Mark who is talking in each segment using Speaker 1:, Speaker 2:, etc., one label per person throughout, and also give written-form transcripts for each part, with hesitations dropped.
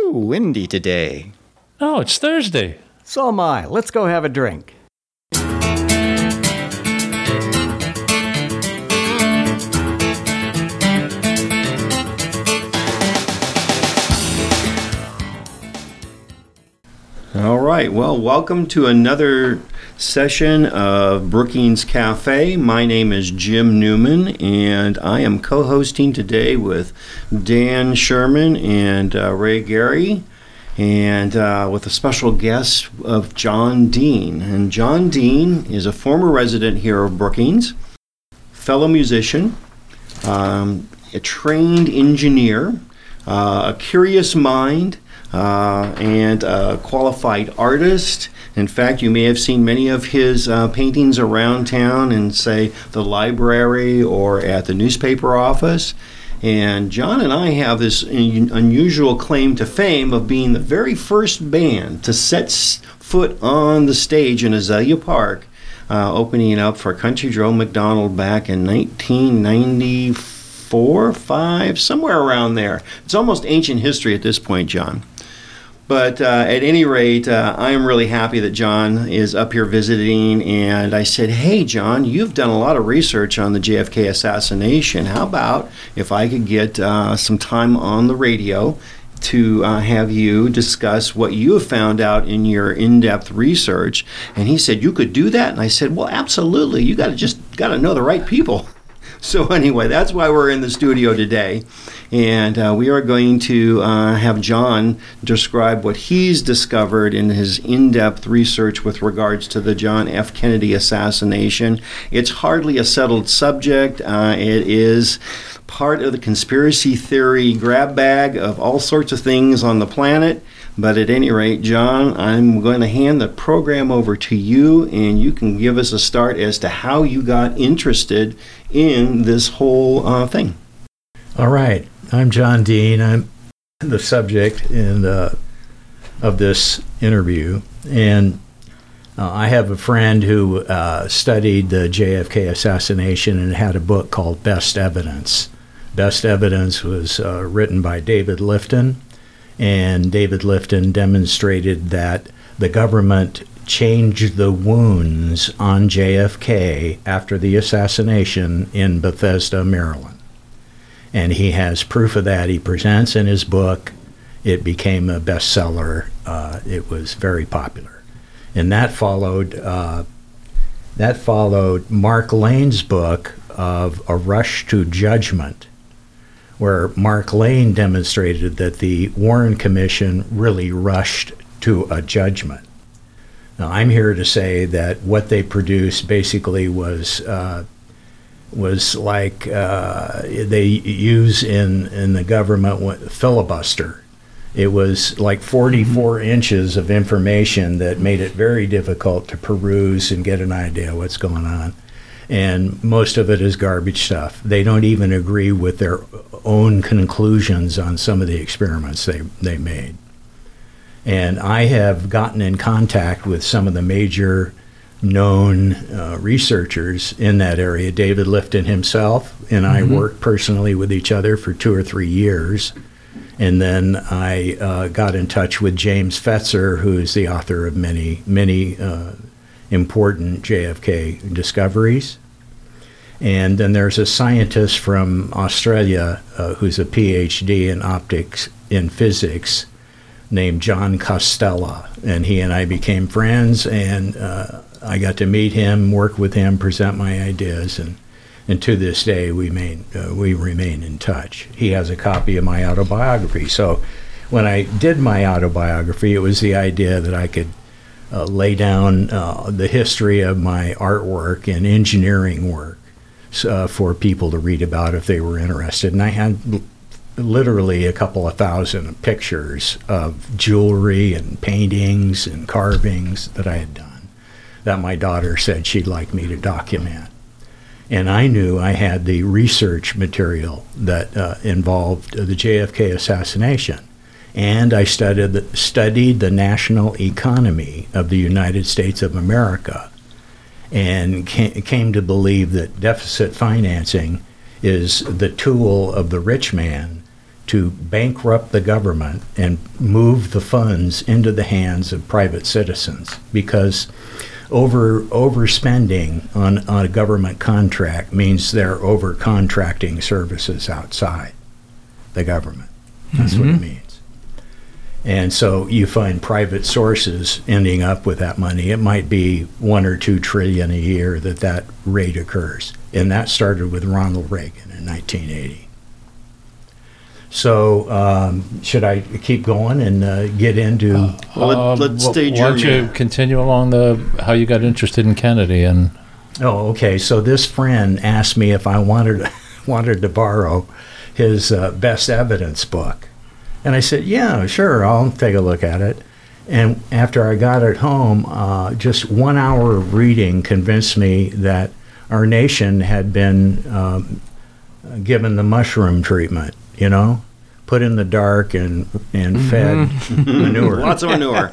Speaker 1: Woo, windy today.
Speaker 2: Oh, it's Thursday.
Speaker 3: So am I. Let's go have a drink.
Speaker 1: All right, well, welcome to another session of Brookings Cafe. My name is Jim Newman, and I am co-hosting today with Dan Sherman and Ray Gary, and with a special guest of John Dean. And John Dean is a former resident here of Brookings, fellow musician, a trained engineer, a curious mind, and a qualified artist. In fact, you may have seen many of his paintings around town in, say, the library or at the newspaper office. And John and I have this unusual claim to fame of being the very first band to set foot on the stage in Azalea Park, opening up for Country Joe McDonald back in 1994, 5, somewhere around there. It's almost ancient history at this point, John. But at any rate, I am really happy that John is up here visiting, and I said, hey, John, you've done a lot of research on the JFK assassination. How about if I could get some time on the radio to have you discuss what you have found out in your in-depth research? And he said, you could do that? And I said, well, absolutely. You got to know the right people. So anyway, that's why we're in the studio today. And we are going to have John describe what he's discovered in his in-depth research with regards to the John F. Kennedy assassination. It's hardly a settled subject. It is part of the conspiracy theory grab bag of all sorts of things on the planet. But at any rate, John, I'm going to hand the program over to you, and you can give us a start as to how you got interested in this whole thing.
Speaker 4: All right. I'm John Dean. I'm the subject of this interview. And I have a friend who studied the JFK assassination and had a book called Best Evidence. Best Evidence was written by David Lifton. And David Lifton demonstrated that the government changed the wounds on JFK after the assassination in Bethesda, Maryland. And he has proof of that. He presents in his book. It became a bestseller. It was very popular. And that followed Mark Lane's book of A Rush to Judgment, where Mark Lane demonstrated that the Warren Commission really rushed to a judgment. Now, I'm here to say that what they produced basically was like they use in the government filibuster. It was like 44 inches of information that made it very difficult to peruse and get an idea what's going on. And most of it is garbage stuff. They don't even agree with their own conclusions on some of the experiments they made. And I have gotten in contact with some of the major known researchers in that area. David Lifton himself and I worked personally with each other for 2 or 3 years. And then I got in touch with James Fetzer, who is the author of many important JFK discoveries. And then there's a scientist from Australia who's a PhD in optics in physics named John Costella. And he and I became friends, and I got to meet him, work with him, present my ideas, and to this day we remain in touch. He has a copy of my autobiography. So when I did my autobiography, it was the idea that I could lay down the history of my artwork and engineering work for people to read about if they were interested. And I had literally a couple of thousand pictures of jewelry and paintings and carvings that I had done that my daughter said she'd like me to document. And I knew I had the research material that involved the JFK assassination. And I studied the national economy of the United States of America, and came to believe that deficit financing is the tool of the rich man to bankrupt the government and move the funds into the hands of private citizens, because overspending on a government contract means they're over contracting services outside the government. That's what it means. And so you find private sources ending up with that money. It might be 1 or 2 trillion a year that rate occurs. And that started with Ronald Reagan in 1980. So should I keep going and get into...
Speaker 1: let's stage
Speaker 2: Why
Speaker 1: your
Speaker 2: don't you
Speaker 1: man.
Speaker 2: continue along how you got interested in Kennedy and...
Speaker 4: Oh, okay. So this friend asked me if I wanted to borrow his best evidence book. And I said, yeah, sure, I'll take a look at it. And after I got it home, just 1 hour of reading convinced me that our nation had been given the mushroom treatment, put in the dark and fed manure,
Speaker 1: Lots of manure.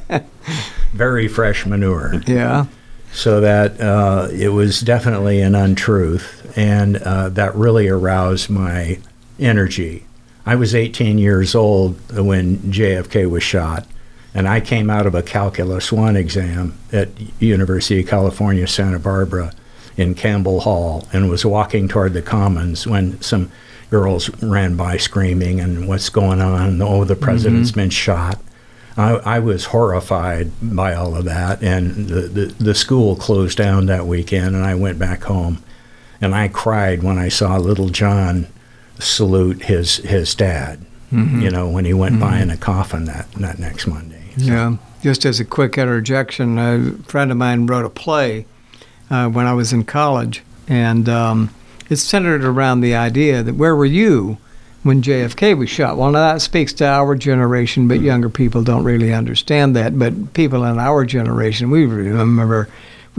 Speaker 4: very fresh manure.
Speaker 3: Yeah.
Speaker 4: So that it was definitely an untruth, and that really aroused my energy. I was 18 years old when JFK was shot, and I came out of a Calculus 1 exam at University of California, Santa Barbara in Campbell Hall, and was walking toward the Commons when some girls ran by screaming, and what's going on? Oh, the president's been shot. I was horrified by all of that, and the school closed down that weekend, and I went back home, and I cried when I saw little John salute his dad, when he went by in a coffin that next Monday.
Speaker 3: Yeah. Just as a quick interjection, a friend of mine wrote a play when I was in college, and it's centered around the idea that where were you when JFK was shot? Well, now that speaks to our generation, but younger people don't really understand that. But people in our generation, we remember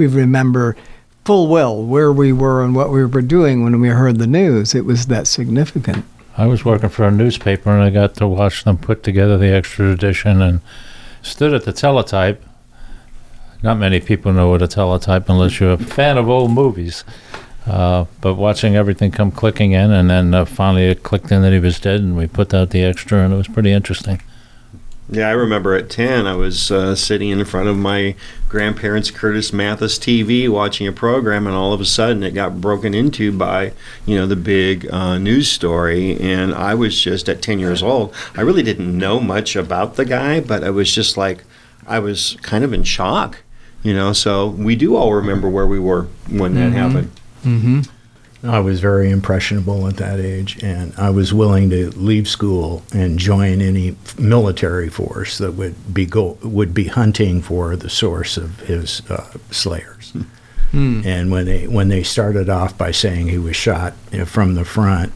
Speaker 3: full well where we were and what we were doing when we heard the news. It was that significant.
Speaker 2: I was working for a newspaper, and I got to watch them put together the extra edition and stood at the teletype. Not many people know what a teletype unless you're a fan of old movies. But watching everything come clicking in, and then finally it clicked in that he was dead, and we put out the extra, and it was pretty interesting.
Speaker 1: Yeah, I remember at 10, I was sitting in front of my grandparents' Curtis Mathis TV watching a program, and all of a sudden it got broken into by, the big news story. And I was just at 10 years old. I really didn't know much about the guy, but I was just like, I was kind of in shock, So we do all remember where we were when that happened.
Speaker 3: Mm-hmm.
Speaker 4: I was very impressionable at that age, and I was willing to leave school and join any military force that would be hunting for the source of his slayers. And when they started off by saying he was shot from the front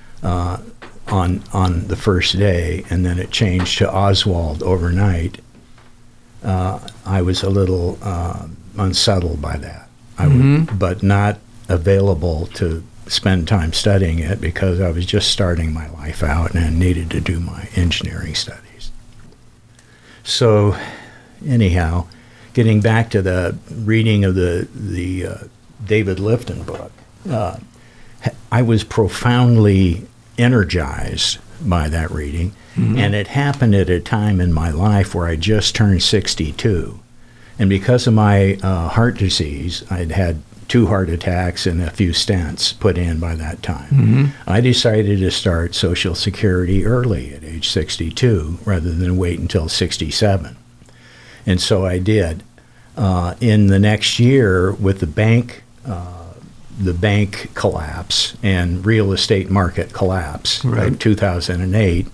Speaker 4: on the first day, and then it changed to Oswald overnight, I was a little unsettled by that. But not available to spend time studying it because I was just starting my life out and needed to do my engineering studies. So anyhow, getting back to the reading of the David Lifton book, I was profoundly energized by that reading, and it happened at a time in my life where I just turned 62. And because of my heart disease, I'd had 2 heart attacks and a few stents put in by that time. I decided to start Social Security early at age 62 rather than wait until 67. And so I did. In the next year, with the bank collapse and real estate market collapse, like 2008,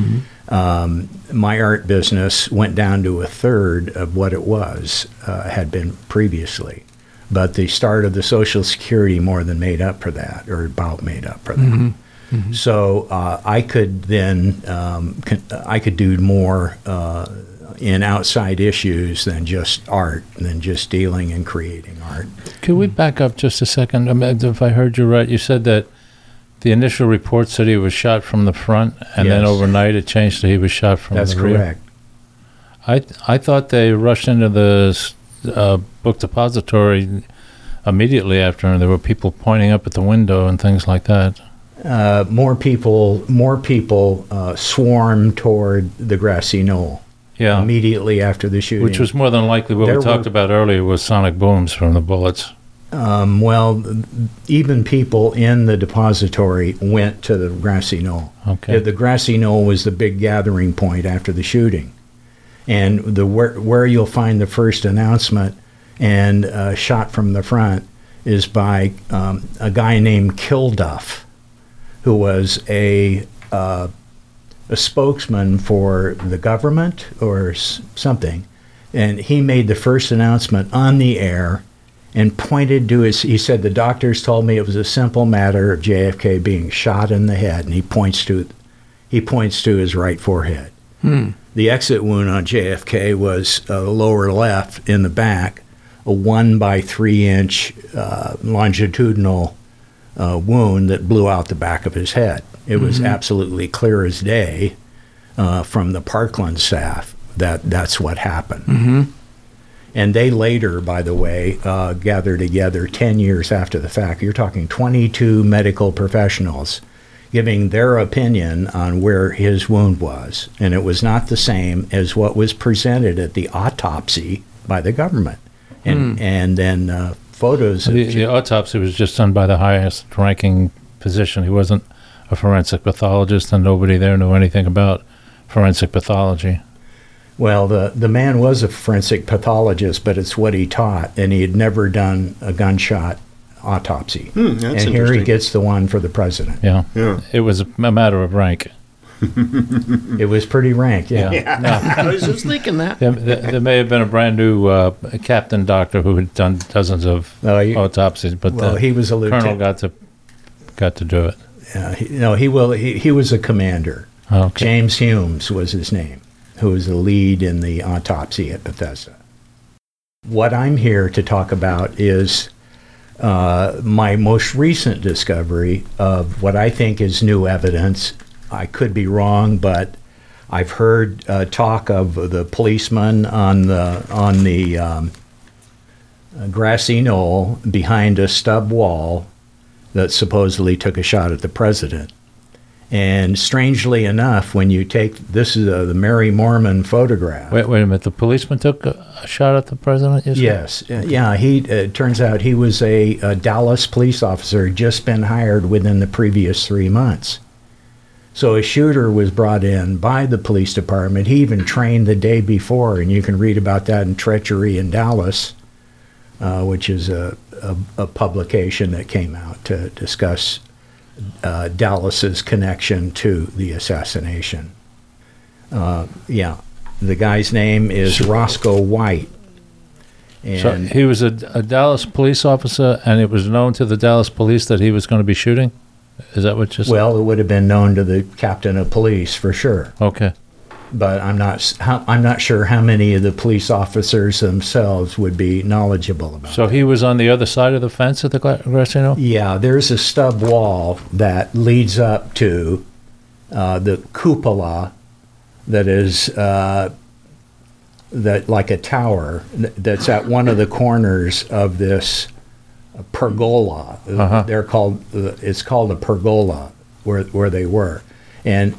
Speaker 4: my art business went down to a third of what it had been previously. But the start of the Social Security more than made up for that, or about made up for that. So I could then I could do more in outside issues than just art, than just dealing and creating art.
Speaker 2: Could we back up just a second? I mean, if I heard you right, you said that the initial report said he was shot from the front, and then
Speaker 4: Yes.
Speaker 2: overnight it changed to he was shot from
Speaker 4: That's
Speaker 2: the rear.
Speaker 4: correct.
Speaker 2: I thought they rushed into the book depository immediately after, and there were people pointing up at the window and things like that.
Speaker 4: more people swarmed toward the grassy knoll
Speaker 2: Yeah.
Speaker 4: immediately after the shooting.
Speaker 2: Which was more than likely what
Speaker 4: There
Speaker 2: we talked
Speaker 4: were-
Speaker 2: about earlier was sonic booms from the bullets.
Speaker 4: Well, even people in the depository went to the grassy knoll.
Speaker 2: Okay.
Speaker 4: The grassy knoll was the big gathering point after the shooting, and where you'll find the first announcement and shot from the front is by a guy named Kilduff, who was a spokesman for the government or something, and he made the first announcement on the air and pointed to he said, the doctors told me it was a simple matter of JFK being shot in the head, and he points to his right forehead. The exit wound on JFK was lower left in the back, a 1 by 3 inch longitudinal wound that blew out the back of his head. It was absolutely clear as day from the Parkland staff that that's what happened. And they later, by the way, gathered together 10 years after the fact. You're talking 22 medical professionals giving their opinion on where his wound was. And it was not the same as what was presented at the autopsy by the government. And then photos of
Speaker 2: The autopsy was just done by the highest ranking physician. He wasn't a forensic pathologist, and nobody there knew anything about forensic pathology.
Speaker 4: Well, the man was a forensic pathologist, but it's what he taught, and he had never done a gunshot autopsy.
Speaker 1: That's
Speaker 4: and here he
Speaker 1: interesting.
Speaker 4: gets the one for the president.
Speaker 2: Yeah.
Speaker 1: Yeah.
Speaker 2: It was a matter of rank.
Speaker 4: It was pretty rank, yeah.
Speaker 1: I was just thinking that.
Speaker 2: There may have been a brand new captain doctor who had done dozens of autopsies, but
Speaker 4: Well,
Speaker 2: the
Speaker 4: he was a
Speaker 2: colonel
Speaker 4: lieutenant.
Speaker 2: got to do it.
Speaker 4: He was a commander.
Speaker 2: Okay.
Speaker 4: James Humes was his name, who was the lead in the autopsy at Bethesda. What I'm here to talk about is my most recent discovery of what I think is new evidence. I could be wrong, but I've heard talk of the policeman on the grassy knoll behind a stub wall that supposedly took a shot at the president. And strangely enough, when you take this is the Mary Mormon photograph.
Speaker 2: Wait a minute. The policeman took a shot at the president? you said?
Speaker 4: Yes, yeah. It turns out he was a Dallas police officer, had just been hired within the previous 3 months. So a shooter was brought in by the police department. He even trained the day before, and you can read about that in Treachery in Dallas, which is a publication that came out to discuss Dallas's connection to the assassination. The guy's name is Roscoe White.
Speaker 2: So
Speaker 4: And
Speaker 2: he was a Dallas police officer, and it was known to the Dallas police that he was going to be shooting? Is that what you said?
Speaker 4: well, it would have been known to the captain of police for sure,
Speaker 2: Okay.
Speaker 4: but I'm not sure how many of the police officers themselves would be knowledgeable about.
Speaker 2: So he was on the other side of the fence at the grassy knoll?
Speaker 4: Yeah, there's a stub wall that leads up to the cupola that is that like a tower that's at one of the corners of this pergola.
Speaker 2: Uh-huh.
Speaker 4: It's called a pergola where they were, and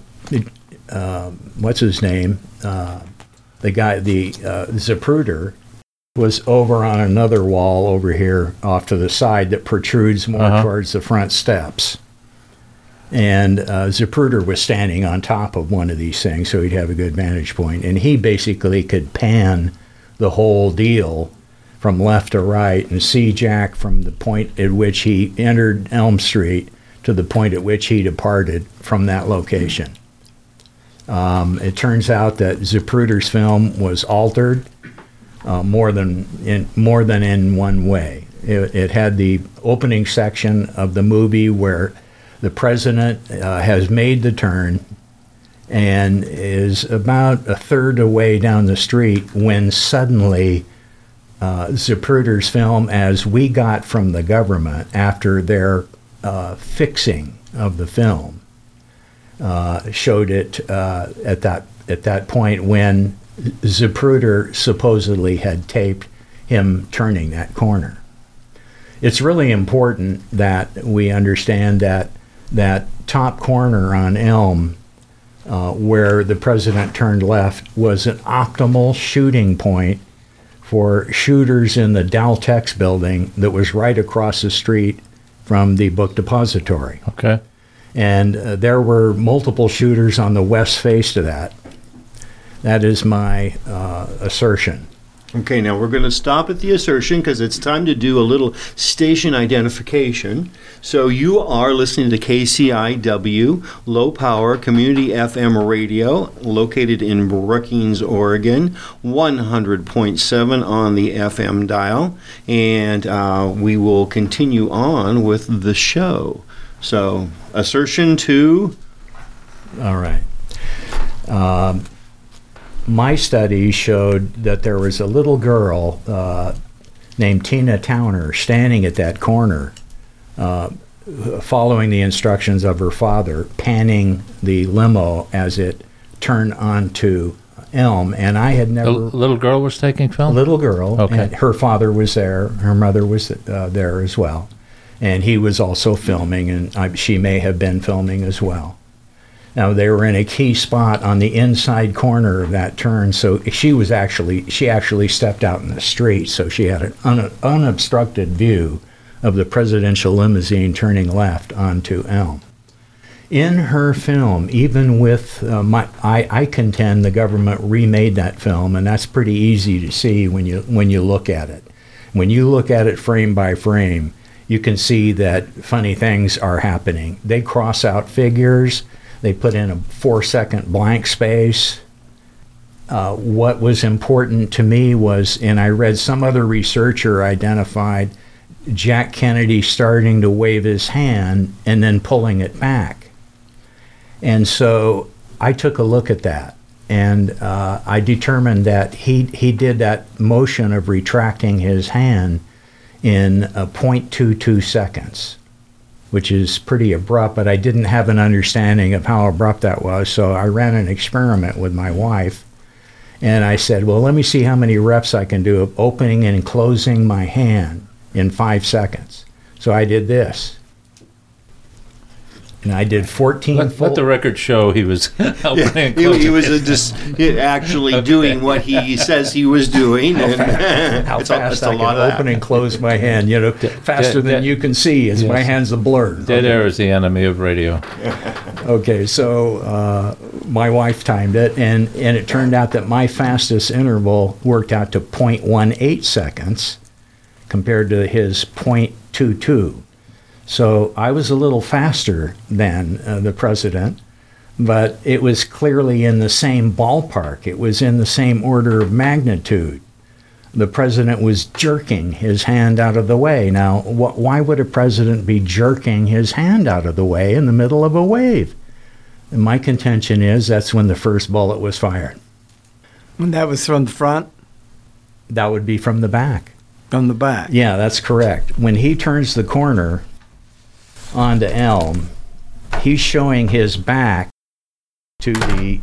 Speaker 4: what's his name? The guy, Zapruder, was over on another wall over here off to the side that protrudes more
Speaker 2: Uh-huh.
Speaker 4: towards the front steps. And Zapruder was standing on top of one of these things, so he'd have a good vantage point. And he basically could pan the whole deal from left to right and see Jack from the point at which he entered Elm Street to the point at which he departed from that location. It turns out that Zapruder's film was altered more than in one way. It had the opening section of the movie where the president has made the turn and is about a third away down the street when suddenly Zapruder's film, as we got from the government after their fixing of the film, showed it at that point when Zapruder supposedly had taped him turning that corner. It's really important that we understand that that top corner on Elm, where the president turned left, was an optimal shooting point for shooters in the Daltex building that was right across the street from the book depository.
Speaker 2: Okay.
Speaker 4: And there were multiple shooters on the west face to that. That is my assertion.
Speaker 1: Okay, now we're going to stop at the assertion because it's time to do a little station identification. So you are listening to KCIW, low power community FM radio, located in Brookings, Oregon, 100.7 on the FM dial. And we will continue on with the show. So, assertion 2.
Speaker 4: All right. My study showed that there was a little girl named Tina Towner standing at that corner, following the instructions of her father, panning the limo as it turned onto Elm. And I had never...
Speaker 2: The little girl was taking film?
Speaker 4: Little girl.
Speaker 2: Okay.
Speaker 4: And her father was there. Her mother was there as well. And he was also filming, and she may have been filming as well. Now, they were in a key spot on the inside corner of that turn, so she actually stepped out in the street, so she had an unobstructed view of the presidential limousine turning left onto Elm. In her film, even with I contend the government remade that film, and that's pretty easy to see when you look at it. When you look at it frame by frame, you can see that funny things are happening. They cross out figures. They put in a 4-second blank space. What was important to me was, and I read some other researcher identified Jack Kennedy starting to wave his hand and then pulling it back. And so I took a look at that, and I determined that he did that motion of retracting his hand in 0.22 seconds. Which is pretty abrupt, but I didn't have an understanding of how abrupt that was, so I ran an experiment with my wife, and I said, well, let me see how many reps I can do of opening and closing my hand in 5 seconds. So I did this. And I did 14
Speaker 2: Let the record show he was opening and
Speaker 1: He
Speaker 2: closing.
Speaker 1: was actually doing what he says he was doing.
Speaker 4: How fast I can open and close my hand, faster than you can see, as my hand's a blur.
Speaker 2: Dead air is the enemy of radio.
Speaker 4: Okay, so my wife timed it, and it turned out that my fastest interval worked out to 0.18 seconds compared to his 0.22. So I was a little faster than the president, but it was clearly in the same ballpark. It was in the same order of magnitude. The president was jerking his hand out of the way. Now, why would a president be jerking his hand out of the way in the middle of a wave? And my contention is that's when the first bullet was fired.
Speaker 3: And that was from the front?
Speaker 4: That would be from the back.
Speaker 3: From the back.
Speaker 4: Yeah, that's correct. When he turns the corner onto Elm, he's showing his back to the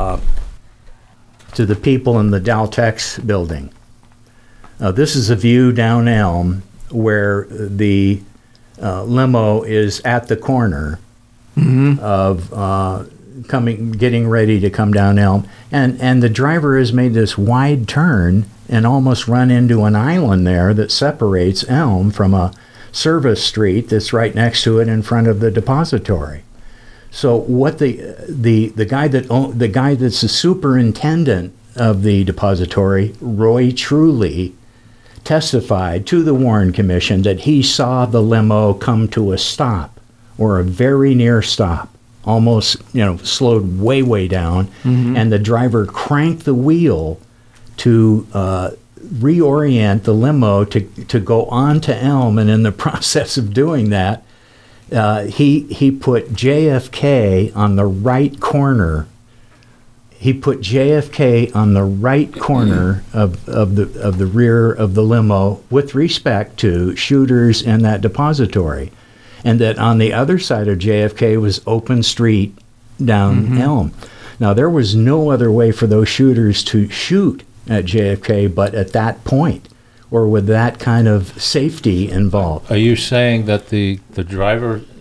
Speaker 4: people in the Daltex building. This is a view down Elm where the limo is at the corner of getting ready to come down Elm, and the driver has made this wide turn and almost run into an island there that separates Elm from a service street that's right next to it in front of the depository. So what the guy that's the superintendent of the depository, Roy Truly, testified to the Warren Commission that he saw the limo come to a stop, or a very near stop, almost slowed way down, and the driver cranked the wheel to reorient the limo to go on to Elm, and in the process of doing that, he put JFK on the right corner. He put JFK on the right corner of the rear of the limo with respect to shooters in that depository, and that on the other side of JFK was open street down Elm. Now, there was no other way for those shooters to shoot at JFK but at that point, or with that kind of safety involved.
Speaker 2: Are you saying that the driver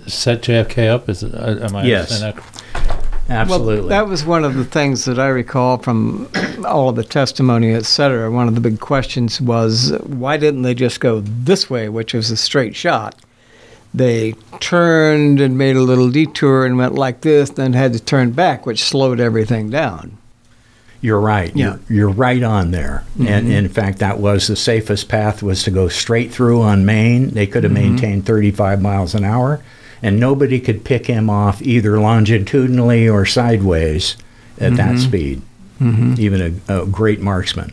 Speaker 2: set JFK up? Am I
Speaker 4: Yes.
Speaker 2: understanding that?
Speaker 4: Absolutely.
Speaker 3: Well, that was one of the things that I recall from all of the testimony, et cetera. One of the big questions was, why didn't they just go this way, which was a straight shot? They turned and made a little detour and went like this, then had to turn back, which slowed everything down.
Speaker 4: You're right.
Speaker 3: Yeah.
Speaker 4: You're right on there. And in fact, that was the safest path, was to go straight through on Main. They could have maintained 35 miles an hour, and nobody could pick him off either longitudinally or sideways at that speed, even a great marksman.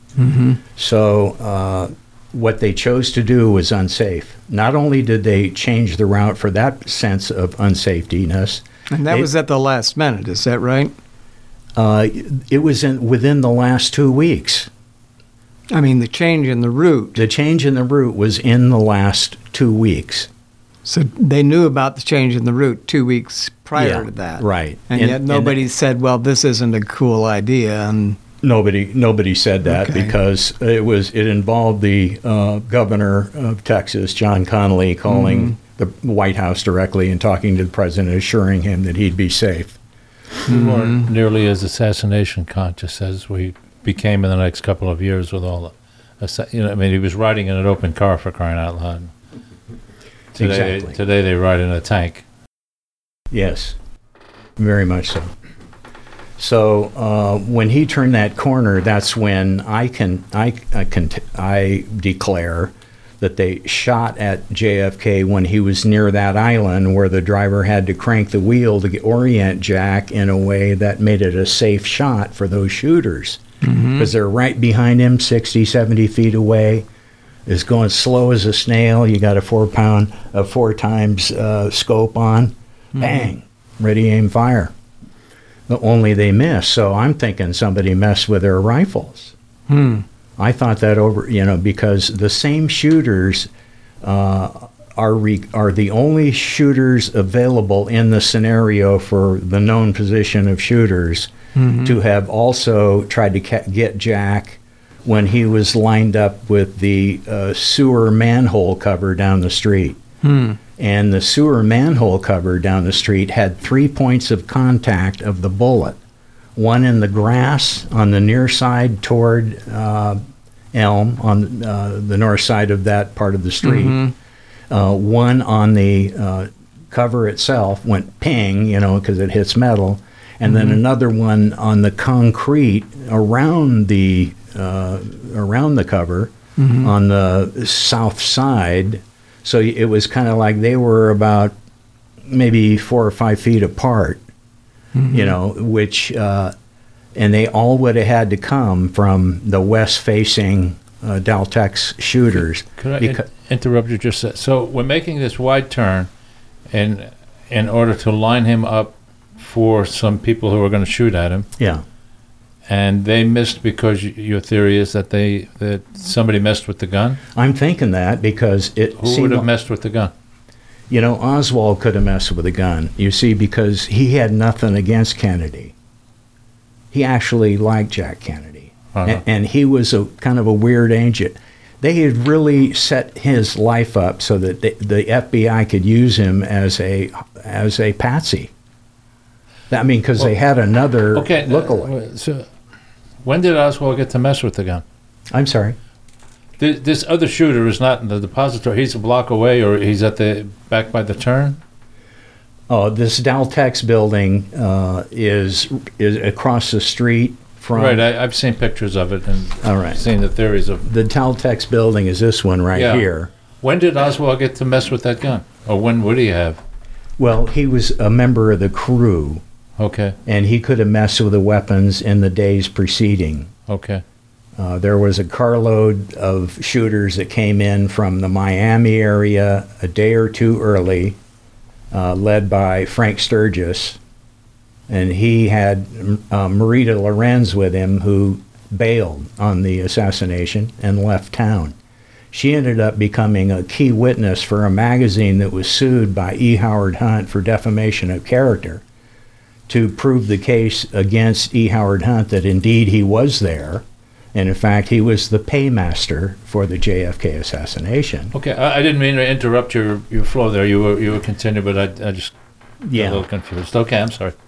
Speaker 4: So what they chose to do was unsafe. Not only did they change the route for that sense of unsafetyness,
Speaker 3: And that was at the last minute, is that right?
Speaker 4: it was within the last 2 weeks.
Speaker 3: I mean, the change in the route.
Speaker 4: The change in the route was in the last 2 weeks.
Speaker 3: So they knew about the change in the route 2 weeks prior to that.
Speaker 4: Right.
Speaker 3: And yet nobody said, well, this isn't a cool idea. And
Speaker 4: Nobody said that because it involved the governor of Texas, John Connally, calling the White House directly and talking to the president, assuring him that he'd be safe.
Speaker 2: We weren't nearly as assassination conscious as we became in the next couple of years with all the, I mean, he was riding in an open car, for crying out loud.
Speaker 4: Exactly.
Speaker 2: Today they ride in a tank.
Speaker 4: Yes, very much so. So when he turned that corner, that's when I declare that they shot at JFK when he was near that island, where the driver had to crank the wheel to orient Jack in a way that made it a safe shot for those shooters, because they're right behind him, 60, 70 feet away. Is going slow as a snail. You got a 4 times scope on, bang, ready, aim, fire. But only they missed. So I'm thinking somebody messed with their rifles. I thought that over, because the same shooters are the only shooters available in the scenario for the known position of shooters to have also tried to get Jack when he was lined up with the sewer manhole cover down the street. And the sewer manhole cover down the street had 3 points of contact of the bullet. One in the grass on the near side toward Elm, on the north side of that part of the street. One on the cover itself went ping, because it hits metal. And then another one on the concrete around the cover on the south side. So it was kind of like they were about maybe 4 or 5 feet apart, which, and they all would have had to come from the west-facing Daltex shooters.
Speaker 2: Could I interrupt you just a sec? So we're making this wide turn in order to line him up for some people who are going to shoot at him.
Speaker 4: Yeah.
Speaker 2: And they missed because your theory is that somebody messed with the gun?
Speaker 4: I'm thinking that because
Speaker 2: Who would have messed with the gun?
Speaker 4: Oswald could have messed with a gun, you see, because he had nothing against Kennedy. He actually liked Jack Kennedy. And he was a kind of a weird agent. They had really set his life up so that the FBI could use him as a patsy. I mean, because they had another lookalike.
Speaker 2: So when did Oswald get to mess with the gun?
Speaker 4: I'm sorry.
Speaker 2: This other shooter is not in the depository. He's a block away, or he's at the back by the turn?
Speaker 4: Oh, this Daltex building is across the street from...
Speaker 2: Right, I've seen pictures of it and
Speaker 4: All right.
Speaker 2: seen the theories of...
Speaker 4: The Daltex building is this one right here.
Speaker 2: When did Oswald get to mess with that gun? Or when would he have?
Speaker 4: Well, he was a member of the crew.
Speaker 2: Okay.
Speaker 4: And he could have messed with the weapons in the days preceding.
Speaker 2: Okay.
Speaker 4: There was a carload of shooters that came in from the Miami area a day or two early, led by Frank Sturgis. And he had Marita Lorenz with him, who bailed on the assassination and left town. She ended up becoming a key witness for a magazine that was sued by E. Howard Hunt for defamation of character, to prove the case against E. Howard Hunt that indeed he was there And in fact, he was the paymaster for the JFK assassination.
Speaker 2: Okay, I didn't mean to interrupt your flow there. You were continuing, but I just got a little confused. Okay, I'm sorry.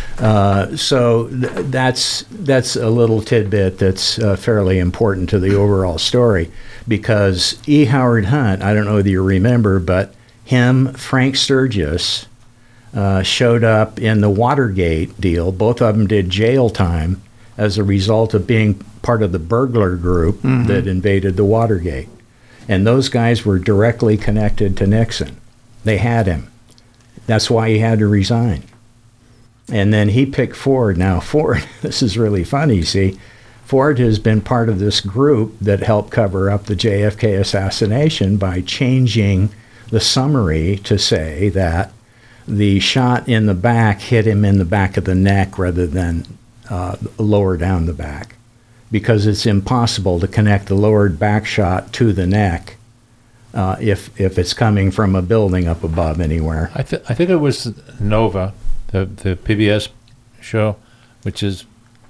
Speaker 4: So that's a little tidbit that's fairly important to the overall story, because E. Howard Hunt, I don't know whether you remember, but him, Frank Sturgis, showed up in the Watergate deal. Both of them did jail time as a result of being part of the burglar group that invaded the Watergate. And those guys were directly connected to Nixon. They had him. That's why he had to resign. And then he picked Ford. Now, Ford, this is really funny, see. Ford has been part of this group that helped cover up the JFK assassination by changing the summary to say that the shot in the back hit him in the back of the neck rather than lower down the back, because it's impossible to connect the lowered back shot to the neck if it's coming from a building up above anywhere.
Speaker 2: I think it was Nova, the PBS show, which is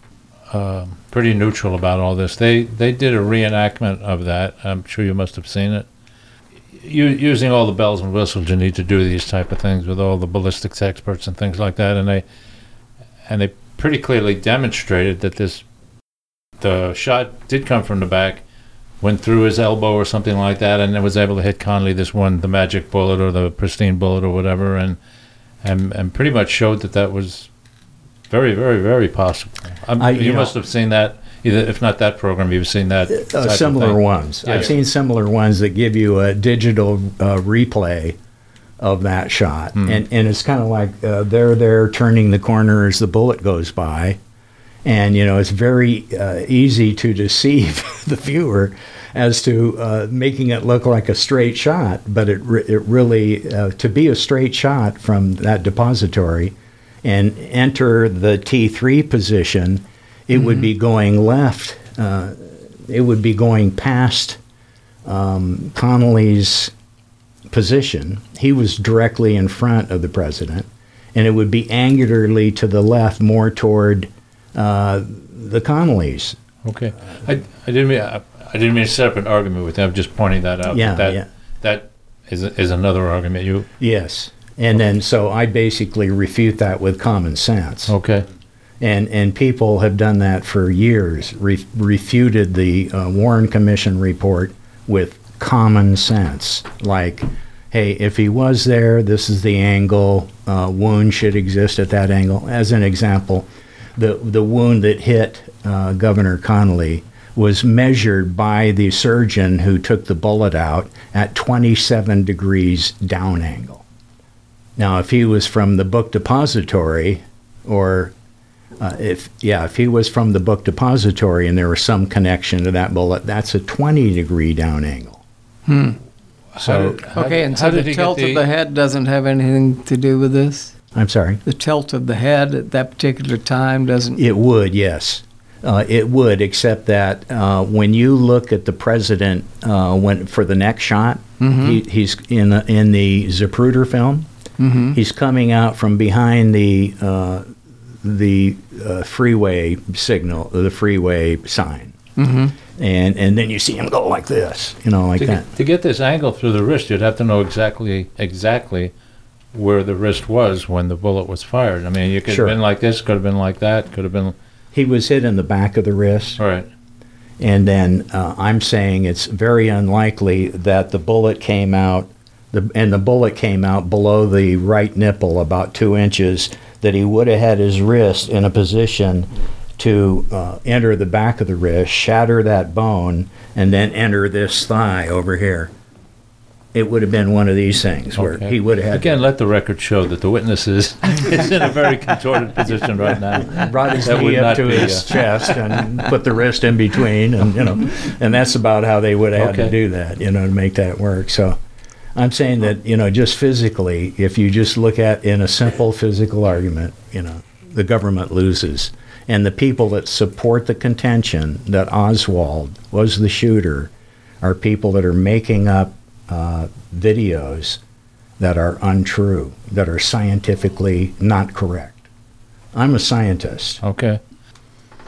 Speaker 2: pretty neutral about all this. They did a reenactment of that. I'm sure you must have seen it. Using all the bells and whistles you need to do these type of things with all the ballistics experts and things like that, and they pretty clearly demonstrated that the shot did come from the back, went through his elbow or something like that, and it was able to hit Connolly, the magic bullet or the pristine bullet or whatever, and pretty much showed that was very, very, very possible. You must have seen that, either, if not that program, you've seen that type
Speaker 4: similar
Speaker 2: of thing.
Speaker 4: ones.
Speaker 2: Yeah.
Speaker 4: I've seen similar ones that give you a digital replay of that shot. And it's kind of like they're there turning the corner as the bullet goes by. And, it's very easy to deceive the viewer as to making it look like a straight shot. But it really, to be a straight shot from that depository and enter the T3 position, it would be going left. It would be going past Connolly's position. He was directly in front of the president, and it would be angularly to the left, more toward the Connollys.
Speaker 2: Okay, I didn't mean to set up an argument with you. I'm just pointing that out. That is another argument.
Speaker 4: Yes, and then so I basically refute that with common sense.
Speaker 2: Okay.
Speaker 4: And people have done that for years, refuted the Warren Commission report with common sense. Like, hey, if he was there, this is the angle, wound should exist at that angle. As an example, the wound that hit Governor Connolly was measured by the surgeon who took the bullet out at 27 degrees down angle. Now, if he was from the book depository, or if he was from the book depository and there was some connection to that bullet, that's a 20-degree down angle. So,
Speaker 3: so the tilt of the head doesn't have anything to do with this?
Speaker 4: I'm sorry?
Speaker 3: The tilt of the head at that particular time doesn't...
Speaker 4: It would, yes. It would, except that when you look at the president for the next shot, he's in the Zapruder film. He's coming out from behind the freeway signal, the freeway sign. And then you see him go like this, like that.
Speaker 2: To get this angle through the wrist, you'd have to know exactly where the wrist was when the bullet was fired. I mean, you could have been like this, could have been like that, could have been...
Speaker 4: He was hit in the back of the wrist.
Speaker 2: All right.
Speaker 4: And then I'm saying it's very unlikely that the bullet came out, the bullet came out below the right nipple about 2 inches, that he would have had his wrist in a position to enter the back of the wrist, shatter that bone, and then enter this thigh over here. It would have been one of these things where he would have had...
Speaker 2: Again, let the record show that the witness is in a very contorted position right now.
Speaker 4: Brought his knee up to his chest and put the wrist in between, and and that's about how they would have had to do that, to make that work. So I'm saying that, just physically, if you just look at in a simple physical argument, the government loses. And the people that support the contention that Oswald was the shooter are people that are making up videos that are untrue, that are scientifically not correct. I'm a scientist.
Speaker 2: Okay.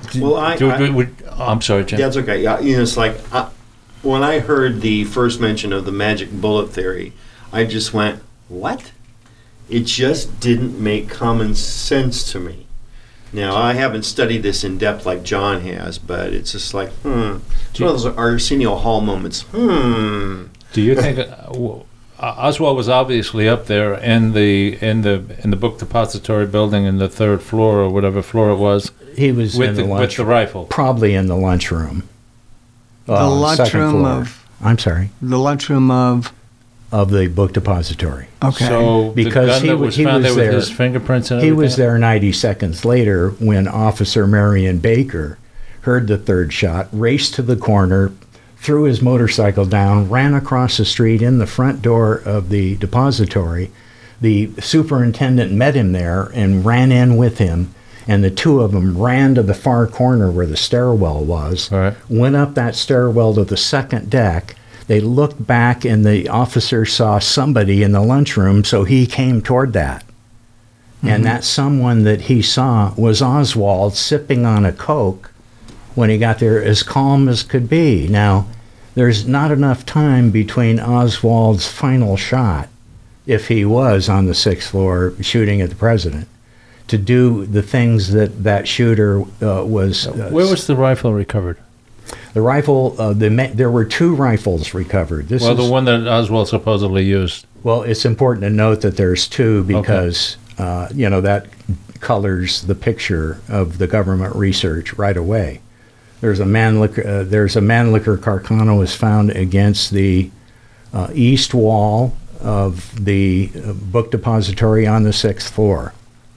Speaker 1: Well,
Speaker 2: I'm sorry, Jim.
Speaker 1: that's okay. Yeah, it's like when I heard the first mention of the magic bullet theory, I just went, "What?" It just didn't make common sense to me. Now, I haven't studied this in depth like John has, but it's just like, It's one of those Arsenio Hall moments.
Speaker 2: Do you think Oswald was obviously up there in the book depository building in the third floor or whatever floor it was?
Speaker 4: He was
Speaker 2: with the rifle,
Speaker 4: probably in the lunchroom.
Speaker 3: The lunchroom of.
Speaker 4: I'm sorry.
Speaker 3: The lunchroom of
Speaker 4: the book depository.
Speaker 3: Okay.
Speaker 2: So
Speaker 4: because
Speaker 2: the gun that was found there with his fingerprints and everything?
Speaker 4: He was there 90 seconds later when Officer Marion Baker heard the third shot, raced to the corner, threw his motorcycle down, ran across the street in the front door of the depository. The superintendent met him there and ran in with him, and the two of them ran to the far corner where the stairwell was, went up that stairwell to the second deck. They looked back, and the officer saw somebody in the lunchroom, so he came toward that. Mm-hmm. And that someone that he saw was Oswald sipping on a Coke when he got there, as calm as could be. Now, there's not enough time between Oswald's final shot, if he was on the sixth floor shooting at the president, to do the things that shooter was...
Speaker 2: Where was the rifle recovered?
Speaker 4: The rifle, there were two rifles recovered.
Speaker 2: The one that Oswald supposedly used.
Speaker 4: Well, it's important to note that there's two because, that colors the picture of the government research right away. There's a Mannlicher Carcano was found against the east wall of the book depository on the sixth floor,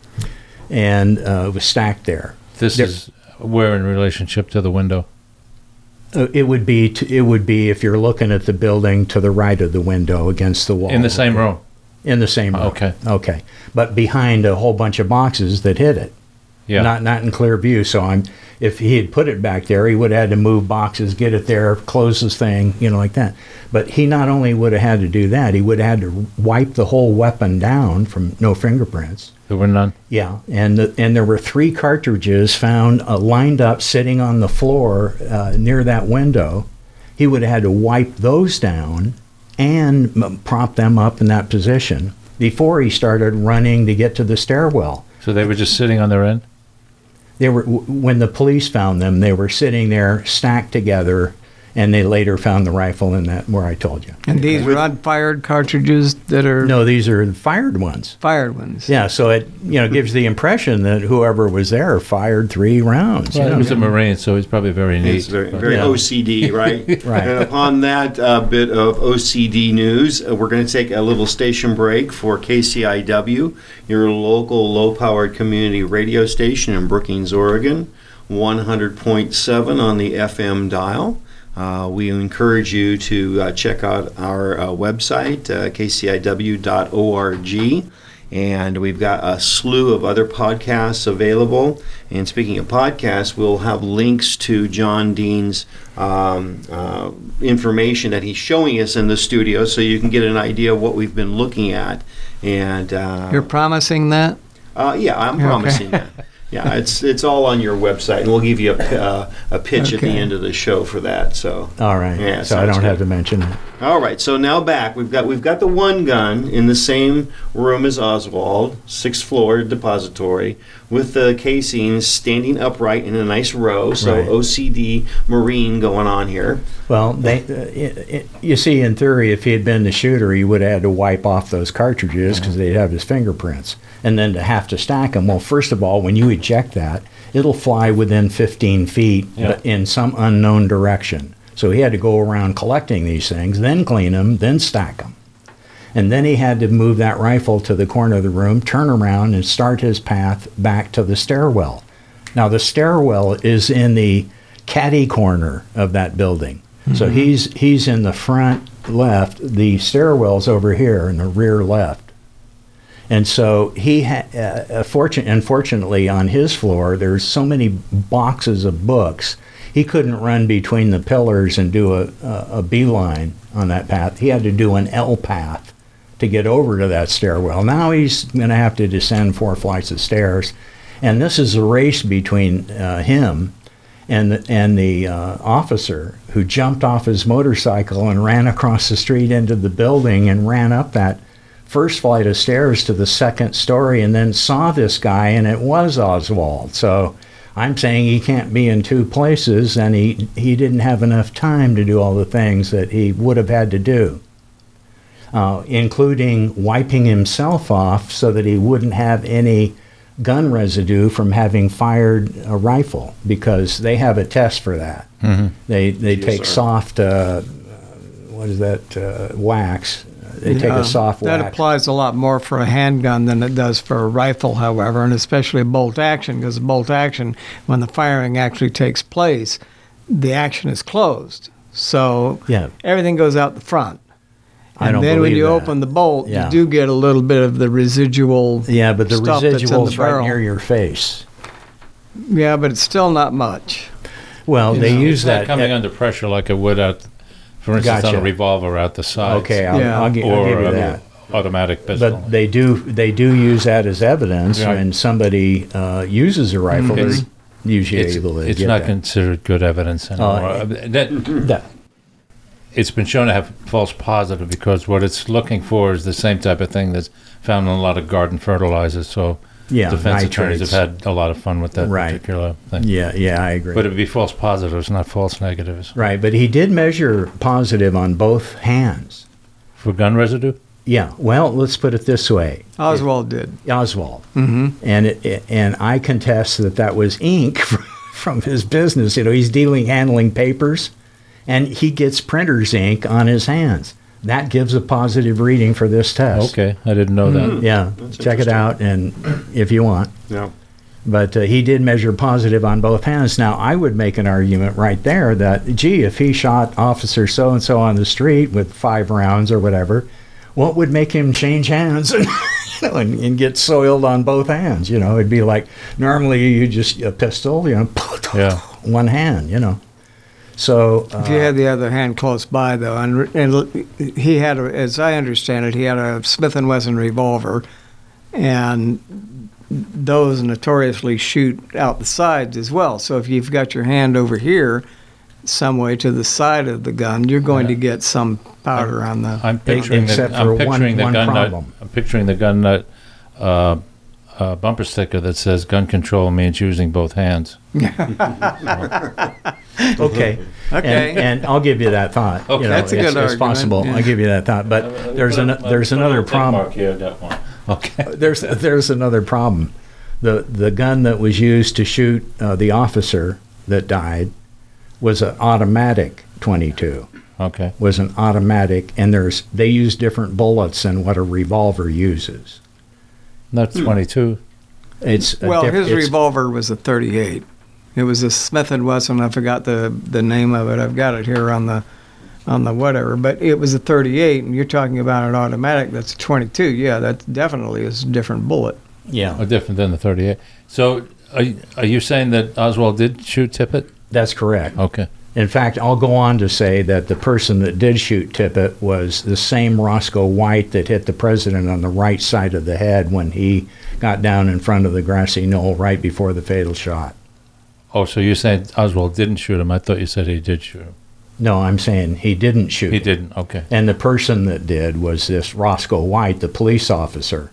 Speaker 4: and it was stacked there.
Speaker 2: This is where in relationship to the window?
Speaker 4: It would be if you're looking at the building to the right of the window against the wall.
Speaker 2: In the same room?
Speaker 4: In the same room. Okay. But behind a whole bunch of boxes that hid it. Yeah. Not in clear view. So if he had put it back there, he would have had to move boxes, get it there, close this thing, like that. But he not only would have had to do that, he would have had to wipe the whole weapon down from no fingerprints.
Speaker 2: There were none?
Speaker 4: Yeah, and there were 3 cartridges found lined up sitting on the floor near that window. He would have had to wipe those down and prop them up in that position before he started running to get to the stairwell.
Speaker 2: So they were just sitting on their end?
Speaker 4: They were, when the police found them, they were sitting there stacked together, and they later found the rifle in that where I told you.
Speaker 3: And these are unfired cartridges that are...
Speaker 4: No, these are fired ones.
Speaker 3: Fired ones.
Speaker 4: Yeah, so it gives the impression that whoever was there fired 3 rounds.
Speaker 2: Well, he was a Marine, so he's probably very neat.
Speaker 1: He's very OCD, right?
Speaker 4: Right.
Speaker 1: And upon that bit of OCD news, we're going to take a little station break for KCIW, your local low-powered community radio station in Brookings, Oregon, 100.7 on the FM dial. We encourage you to check out our website, kciw.org, and we've got a slew of other podcasts available. And speaking of podcasts, we'll have links to John Dean's information that he's showing us in the studio, so you can get an idea of what we've been looking at. And
Speaker 3: you're promising that?
Speaker 1: Yeah, I'm promising that. Yeah, it's all on your website, and we'll give you a pitch at the end of the show for that. So
Speaker 4: all right,
Speaker 1: yeah,
Speaker 4: so I don't have to mention it.
Speaker 1: All right, so now back. We've got the one gun in the same room as Oswald, 6th floor depository, with the casings standing upright in a nice row. So right. OCD Marine going on here.
Speaker 4: Well, you see, in theory, if he had been the shooter, he would have had to wipe off those cartridges because they'd have his fingerprints. And then to have to stack them, well, first of all, when you eject that, it'll fly within 15 feet but in some unknown direction. So he had to go around collecting these things, then clean them, then stack them. And then he had to move that rifle to the corner of the room, turn around, and start his path back to the stairwell. Now, the stairwell is in the caddy corner of that building. Mm-hmm. So he's in the front left. The stairwell's over here in the rear left. And so he unfortunately, on his floor, there's so many boxes of books, he couldn't run between the pillars and do a beeline on that path. He had to do an L path to get over to that stairwell. Now he's going to have to descend 4 flights of stairs. And this is a race between him And the officer who jumped off his motorcycle and ran across the street into the building and ran up that first flight of stairs to the second story and then saw this guy, and it was Oswald. So I'm saying he can't be in two places, and he didn't have enough time to do all the things that he would have had to do, including wiping himself off so that he wouldn't have any gun residue from having fired a rifle, because they have a test for that. They take
Speaker 1: sir.
Speaker 4: soft, what is that, wax. They take a soft
Speaker 3: That
Speaker 4: wax.
Speaker 3: applies a lot more for a handgun than it does for a rifle, however, and especially bolt action, because bolt action, when the firing actually takes place, the action is closed. So
Speaker 4: Yeah.
Speaker 3: everything goes out the front.
Speaker 4: I
Speaker 3: And
Speaker 4: don't
Speaker 3: then when
Speaker 4: believe
Speaker 3: you
Speaker 4: that.
Speaker 3: open the bolt,
Speaker 4: Yeah.
Speaker 3: you do get a little bit of the residual.
Speaker 4: Yeah, but the
Speaker 3: stuff that's in the
Speaker 4: residual's right
Speaker 3: barrel.
Speaker 4: near your face.
Speaker 3: Yeah, but it's still not much.
Speaker 4: Well,
Speaker 3: You
Speaker 4: they
Speaker 3: know,
Speaker 4: use
Speaker 2: It's not
Speaker 4: that.
Speaker 2: coming under pressure like it would out, for instance, on
Speaker 4: Gotcha.
Speaker 2: a revolver out the side.
Speaker 4: Okay, I'll
Speaker 3: Yeah.
Speaker 4: give
Speaker 2: Or
Speaker 4: you
Speaker 2: an
Speaker 4: that.
Speaker 2: automatic pistol.
Speaker 4: But they do use that as evidence
Speaker 2: Yeah.
Speaker 4: when somebody uses a rifle.
Speaker 3: Mm-hmm.
Speaker 4: They're usually
Speaker 2: it's
Speaker 4: able to
Speaker 2: it's
Speaker 4: get
Speaker 2: not
Speaker 4: that.
Speaker 2: considered good evidence anymore.
Speaker 4: That-
Speaker 2: It's been shown to have false positive because what it's looking for is the same type of thing that's found in a lot of garden fertilizers. So
Speaker 4: Yeah,
Speaker 2: defense attorneys
Speaker 4: nitrates.
Speaker 2: have had a lot of fun with that
Speaker 4: Right.
Speaker 2: particular thing.
Speaker 4: Yeah, I agree.
Speaker 2: But it'd be false positives, not false negatives.
Speaker 4: Right, but he did measure positive on both hands.
Speaker 2: For gun residue?
Speaker 4: Yeah, well, let's put it this way.
Speaker 3: Oswald did.
Speaker 4: Oswald.
Speaker 3: Mm-hmm.
Speaker 4: And I contest that was ink from his business. You know, he's handling papers, and he gets printer's ink on his hands. That gives a positive reading for this test.
Speaker 2: Okay, I didn't know that.
Speaker 4: Yeah,
Speaker 1: That's
Speaker 4: check it
Speaker 1: interesting.
Speaker 4: out, and if you want.
Speaker 1: Yeah.
Speaker 4: But he did measure positive on both hands. Now, I would make an argument right there that, gee, if he shot Officer so-and-so on the street with 5 rounds or whatever, what would make him change hands and, and get soiled on both hands? You know, it'd be like, normally you just, a pistol,
Speaker 2: Yeah.
Speaker 4: one hand, So,
Speaker 3: If you had the other hand close by, though, and he had, as I understand it, he had a Smith & Wesson revolver, and those notoriously shoot out the sides as well. So if you've got your hand over here, some way to the side of the gun, you're going to get some powder on the.
Speaker 2: I'm picturing
Speaker 4: Except
Speaker 2: the,
Speaker 4: for
Speaker 2: I'm picturing the
Speaker 4: one
Speaker 2: gun
Speaker 4: problem.
Speaker 2: nut. I'm picturing the gun nut bumper sticker that says "Gun control means using both hands."
Speaker 4: okay.
Speaker 3: Okay.
Speaker 4: And I'll give you that thought.
Speaker 2: Okay.
Speaker 3: That's a good
Speaker 4: it's
Speaker 3: argument,
Speaker 4: possible.
Speaker 3: yeah.
Speaker 4: I'll give you that thought. But there's another problem.
Speaker 2: Here, that one. Okay.
Speaker 4: There's another problem. The gun that was used to shoot the officer that died was an automatic 22.
Speaker 2: Okay.
Speaker 4: Was an automatic, and they use different bullets than what a revolver uses.
Speaker 2: Not 22.
Speaker 4: It's
Speaker 3: Well, his
Speaker 4: it's-
Speaker 3: revolver was a .38. It was a Smith & Wesson. I forgot the name of it. I've got it here on the whatever. But it was a .38, and you're talking about an automatic that's a .22. Yeah, that definitely is a different bullet.
Speaker 4: Yeah,
Speaker 2: Different than the 38. So, are you saying that Oswald did shoot Tippett?
Speaker 4: that's correct.
Speaker 2: Okay.
Speaker 4: In fact, I'll go on to say that the person that did shoot Tippett was the same Roscoe White that hit the president on the right side of the head when he got down in front of the grassy knoll right before the fatal shot.
Speaker 2: Oh, so you're saying Oswald didn't shoot him? I thought you said he did shoot him.
Speaker 4: No, I'm saying he didn't shoot.
Speaker 2: He didn't. Okay.
Speaker 4: And the person that did was this Roscoe White, the police officer.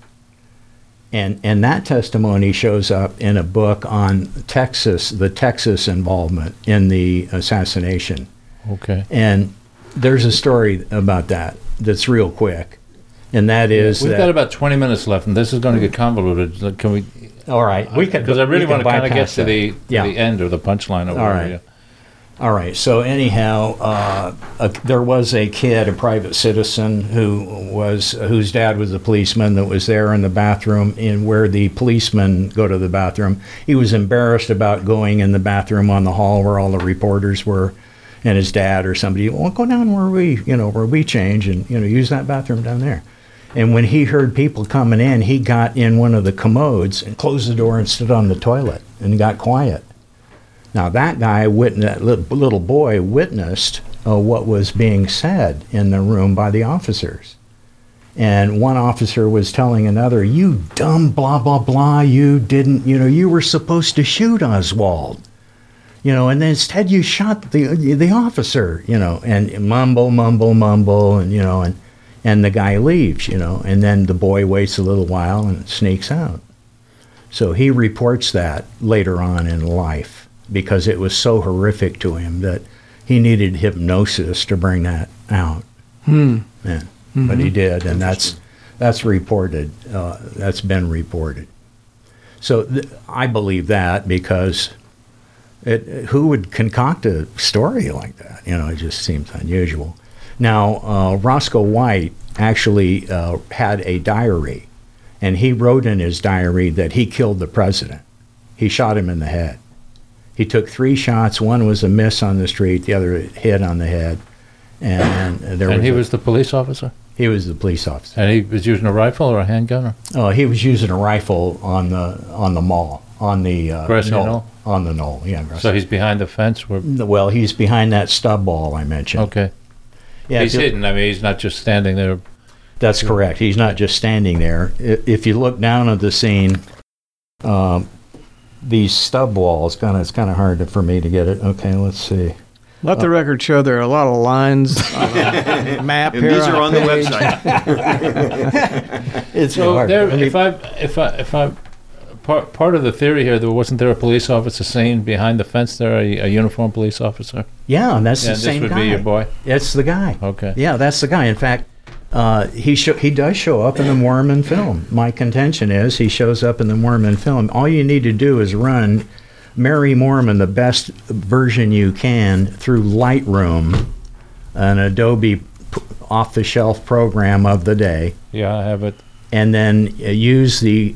Speaker 4: And that testimony shows up in a book on Texas, the Texas involvement in the assassination.
Speaker 2: Okay.
Speaker 4: And there's a story about that that's real quick. And that is
Speaker 2: We've
Speaker 4: that,
Speaker 2: got about 20 minutes left, and this is going to get convoluted. Can we?
Speaker 4: all right, we can,
Speaker 2: Because I really
Speaker 4: we can
Speaker 2: want to kind of get
Speaker 4: bypass
Speaker 2: to
Speaker 4: that.
Speaker 2: the end or the punchline. Or
Speaker 4: All
Speaker 2: whatever.
Speaker 4: right. All right. So anyhow, there was a kid, a private citizen, whose dad was a policeman that was there in the bathroom in where the policemen go to the bathroom. He was embarrassed about going in the bathroom on the hall where all the reporters were, and his dad or somebody, well, go down where we change and use that bathroom down there. And when he heard people coming in, he got in one of the commodes and closed the door and stood on the toilet and got quiet. Now that guy, that little boy, witnessed what was being said in the room by the officers. And one officer was telling another, "You dumb blah, blah, blah, you didn't, you were supposed to shoot Oswald." and then instead you shot the officer, and mumble, and the guy leaves, and then the boy waits a little while and sneaks out. So he reports that later on in life because it was so horrific to him that he needed hypnosis to bring that out. Yeah. But he did, and that's reported. That's been reported. So I believe that because who would concoct a story like that? It just seems unusual. Now, Roscoe White actually had a diary, and he wrote in his diary that he killed the president. He shot him in the head. He took 3 shots. One was a miss on the street, the other hit on the head. And
Speaker 2: he was the police officer?
Speaker 4: He was the police officer.
Speaker 2: And he was using a rifle or a handgun?
Speaker 4: Oh, he was using a rifle on the mall, on the
Speaker 2: Grassy knoll?
Speaker 4: On the knoll, yeah.
Speaker 2: So he's behind the fence?
Speaker 4: Well, he's behind that stub ball I mentioned.
Speaker 2: Okay.
Speaker 4: Yeah,
Speaker 2: he's hidden. I mean, he's not just standing there.
Speaker 4: That's correct. He's not just standing there. If you look down at the scene, these stub walls, it's kind of hard for me to get it. Okay, let's see.
Speaker 3: Let the record show there are a lot of lines on a map
Speaker 1: And
Speaker 3: here.
Speaker 1: these are on the
Speaker 3: page.
Speaker 1: website.
Speaker 4: It's
Speaker 2: So
Speaker 4: hard.
Speaker 2: there, if I part of the theory here, wasn't there a police officer seen behind the fence there, a uniformed police officer?
Speaker 4: Yeah, and that's the
Speaker 2: And
Speaker 4: same
Speaker 2: this would
Speaker 4: guy.
Speaker 2: be your boy?
Speaker 4: It's the guy.
Speaker 2: Okay.
Speaker 4: Yeah, that's the guy. In fact, he does show up in the Mormon film. My contention is he shows up in the Mormon film. All you need to do is run Mary Mormon, the best version you can, through Lightroom, an Adobe off-the-shelf program of the day,
Speaker 2: Yeah, I have it.
Speaker 4: and then use the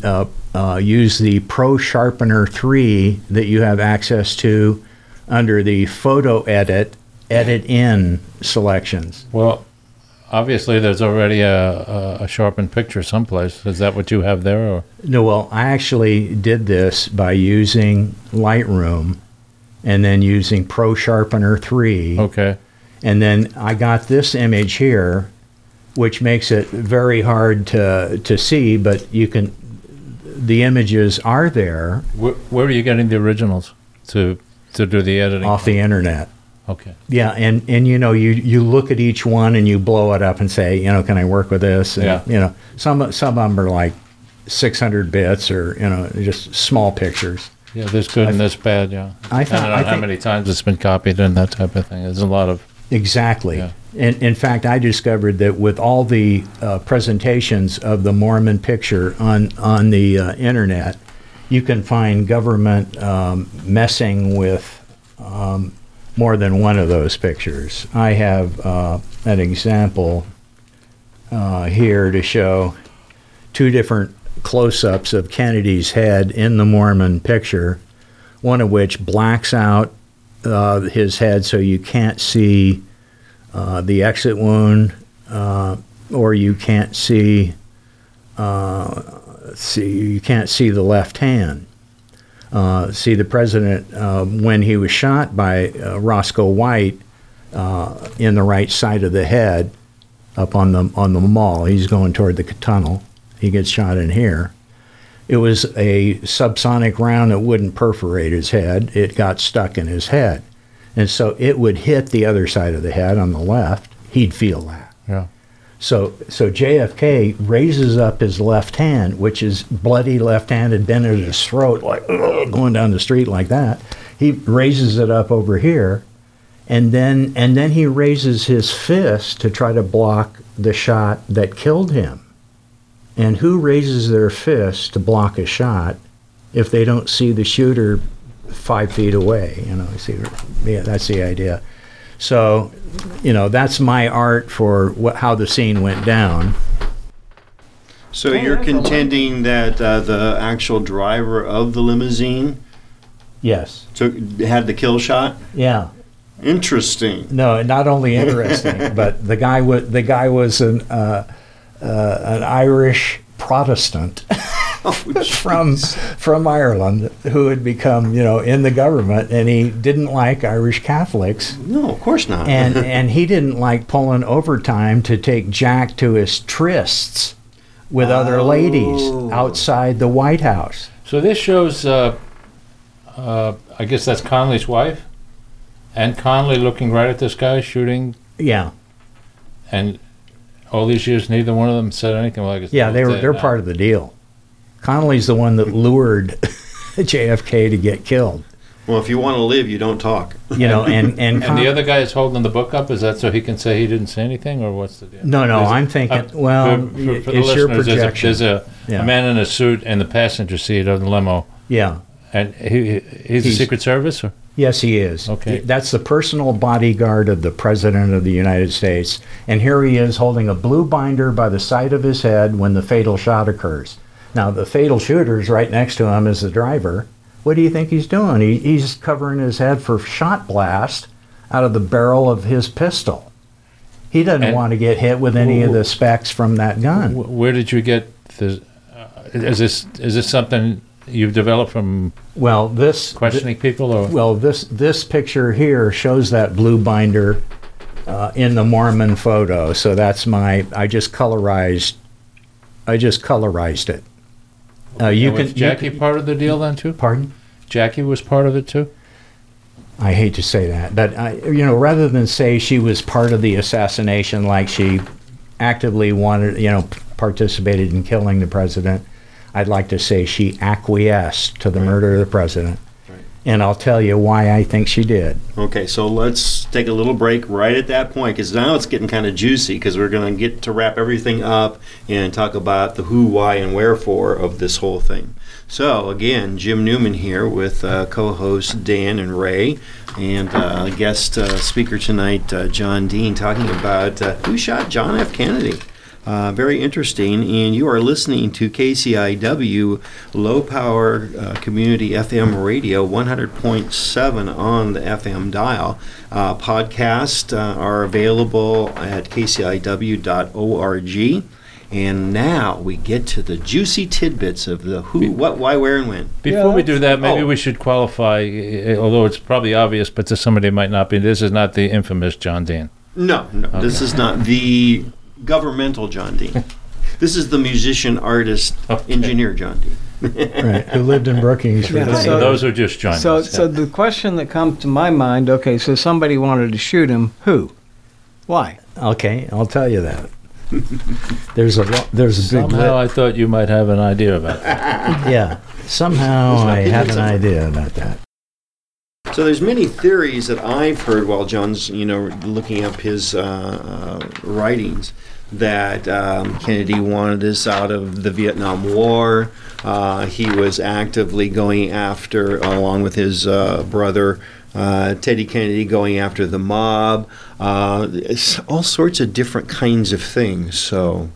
Speaker 4: Pro Sharpener 3 that you have access to under the Photo Edit in selections.
Speaker 2: Well, obviously there's already a sharpened picture someplace. Is that what you have there? Or?
Speaker 4: No, well, I actually did this by using Lightroom and then using Pro Sharpener 3.
Speaker 2: Okay.
Speaker 4: And then I got this image here, which makes it very hard to see, but the images are there
Speaker 2: Where are you getting the originals to do the editing?
Speaker 4: off the internet.
Speaker 2: Okay.
Speaker 4: Yeah, and you look at each one and you blow it up and say, can I work with this? And,
Speaker 2: Yeah.
Speaker 4: some of them are like 600 bits or, just small pictures.
Speaker 2: Yeah, there's good and there's bad, yeah.
Speaker 4: I
Speaker 2: don't know how
Speaker 4: think-
Speaker 2: many times it's been copied and that type of thing. There's a lot of...
Speaker 4: Exactly.
Speaker 2: Yeah.
Speaker 4: And in fact, I discovered that with all the presentations of the Mormon picture on the internet, you can find government messing with more than one of those pictures. I have an example here to show 2 different close-ups of Kennedy's head in the Mormon picture, one of which blacks out his head so you can't see the exit wound, or you can't see you can't see the left hand. See the president when he was shot by Roscoe White in the right side of the head, up on the mall. He's going toward the tunnel. He gets shot in here. It was a subsonic round that wouldn't perforate his head. It got stuck in his head. And so it would hit the other side of the head on the left. He'd feel that.
Speaker 2: Yeah.
Speaker 4: So JFK raises up his left hand, which is bloody left hand, had been at his throat, like going down the street like that. He raises it up over here, and then he raises his fist to try to block the shot that killed him. And who raises their fist to block a shot if they don't see the shooter 5 feet away? Yeah, that's the idea. So, that's my art for how the scene went down.
Speaker 1: So you're contending that the actual driver of the limousine
Speaker 4: Yes.
Speaker 1: had the kill shot?
Speaker 4: Yeah.
Speaker 1: Interesting.
Speaker 4: No, not only interesting, but the guy was an Irish Protestant from Ireland who had become in the government, and he didn't like Irish Catholics,
Speaker 1: No, of course not.
Speaker 4: and he didn't like pulling overtime to take Jack to his trysts with other ladies outside the White House.
Speaker 2: So this shows, I I guess that's Connolly's wife, and Connolly looking right at this guy shooting,
Speaker 4: Yeah,
Speaker 2: and all these years neither one of them said anything. Well, I guess
Speaker 4: yeah, they're part of the deal. Connolly's the one that lured JFK to get killed.
Speaker 1: Well, if you want to live, you don't talk.
Speaker 4: You know, and
Speaker 2: And the other guy is holding the book up. Is that so he can say he didn't say anything, or what's the deal?
Speaker 4: No,
Speaker 2: There's
Speaker 4: I'm thinking. Well,
Speaker 2: for the
Speaker 4: it's your
Speaker 2: listeners,
Speaker 4: projection.
Speaker 2: there's a
Speaker 4: Yeah.
Speaker 2: man in a suit in the passenger seat of the limo,
Speaker 4: Yeah.
Speaker 2: and he's a
Speaker 4: He's-
Speaker 2: Secret Service. Or?
Speaker 4: Yes, he is.
Speaker 2: Okay.
Speaker 4: That's the personal bodyguard of the President of the United States. And here he is holding a blue binder by the side of his head when the fatal shot occurs. Now, the fatal shooter's right next to him as the driver. What do you think he's doing? He's covering his head for shot blast out of the barrel of his pistol. He doesn't
Speaker 2: And-
Speaker 4: want to get hit with any of the specs from that gun.
Speaker 2: Where did you get this? Is this something you've developed from
Speaker 4: Well, this
Speaker 2: questioning people, or
Speaker 4: Well, this picture here shows that blue binder in the Mormon photo. So that's I just colorized it. You
Speaker 2: was
Speaker 4: can
Speaker 2: Jackie
Speaker 4: you can-
Speaker 2: part of the deal then too?
Speaker 4: Pardon?
Speaker 2: Jackie was part of it too.
Speaker 4: I hate to say that, but rather than say she was part of the assassination, like she actively wanted, participated in killing the president, I'd like to say she acquiesced to the murder of the president.
Speaker 1: Right.
Speaker 4: And I'll tell you why I think she did.
Speaker 1: Okay, so let's take a little break right at that point, because now it's getting kind of juicy, because we're going to get to wrap everything up and talk about the who, why, and wherefore of this whole thing. So, again, Jim Newman here with co-hosts Dan and Ray, and guest speaker tonight, John Dean, talking about who shot John F. Kennedy. Very interesting, and you are listening to KCIW Low Power Community FM Radio 100.7 on the FM dial. Podcasts are available at kciw.org. And now we get to the juicy tidbits of the who, what, why, where, and when.
Speaker 2: Before we do that, maybe
Speaker 1: Oh.
Speaker 2: we should qualify, although it's probably obvious, but to somebody it might not be. This is not the infamous John Dean.
Speaker 1: No, this is not the governmental John Dean. This is the musician, artist, engineer John Dean.
Speaker 4: Right. Who lived in Brookings for
Speaker 3: Yeah,
Speaker 4: the
Speaker 3: so-
Speaker 2: Those are just joining
Speaker 3: So,
Speaker 2: us.
Speaker 3: so the question that comes to my mind, okay, so somebody wanted to shoot him. Who? Why?
Speaker 4: Okay, I'll tell you that. There's a big
Speaker 2: Somehow I thought you might have an idea about that.
Speaker 4: yeah. Somehow I have an idea about that.
Speaker 1: So there's many theories that I've heard while John's, looking up his writings, that Kennedy wanted us out of the Vietnam War. He was actively going after, along with his brother, Teddy Kennedy, going after the mob. It's all sorts of different kinds of things. So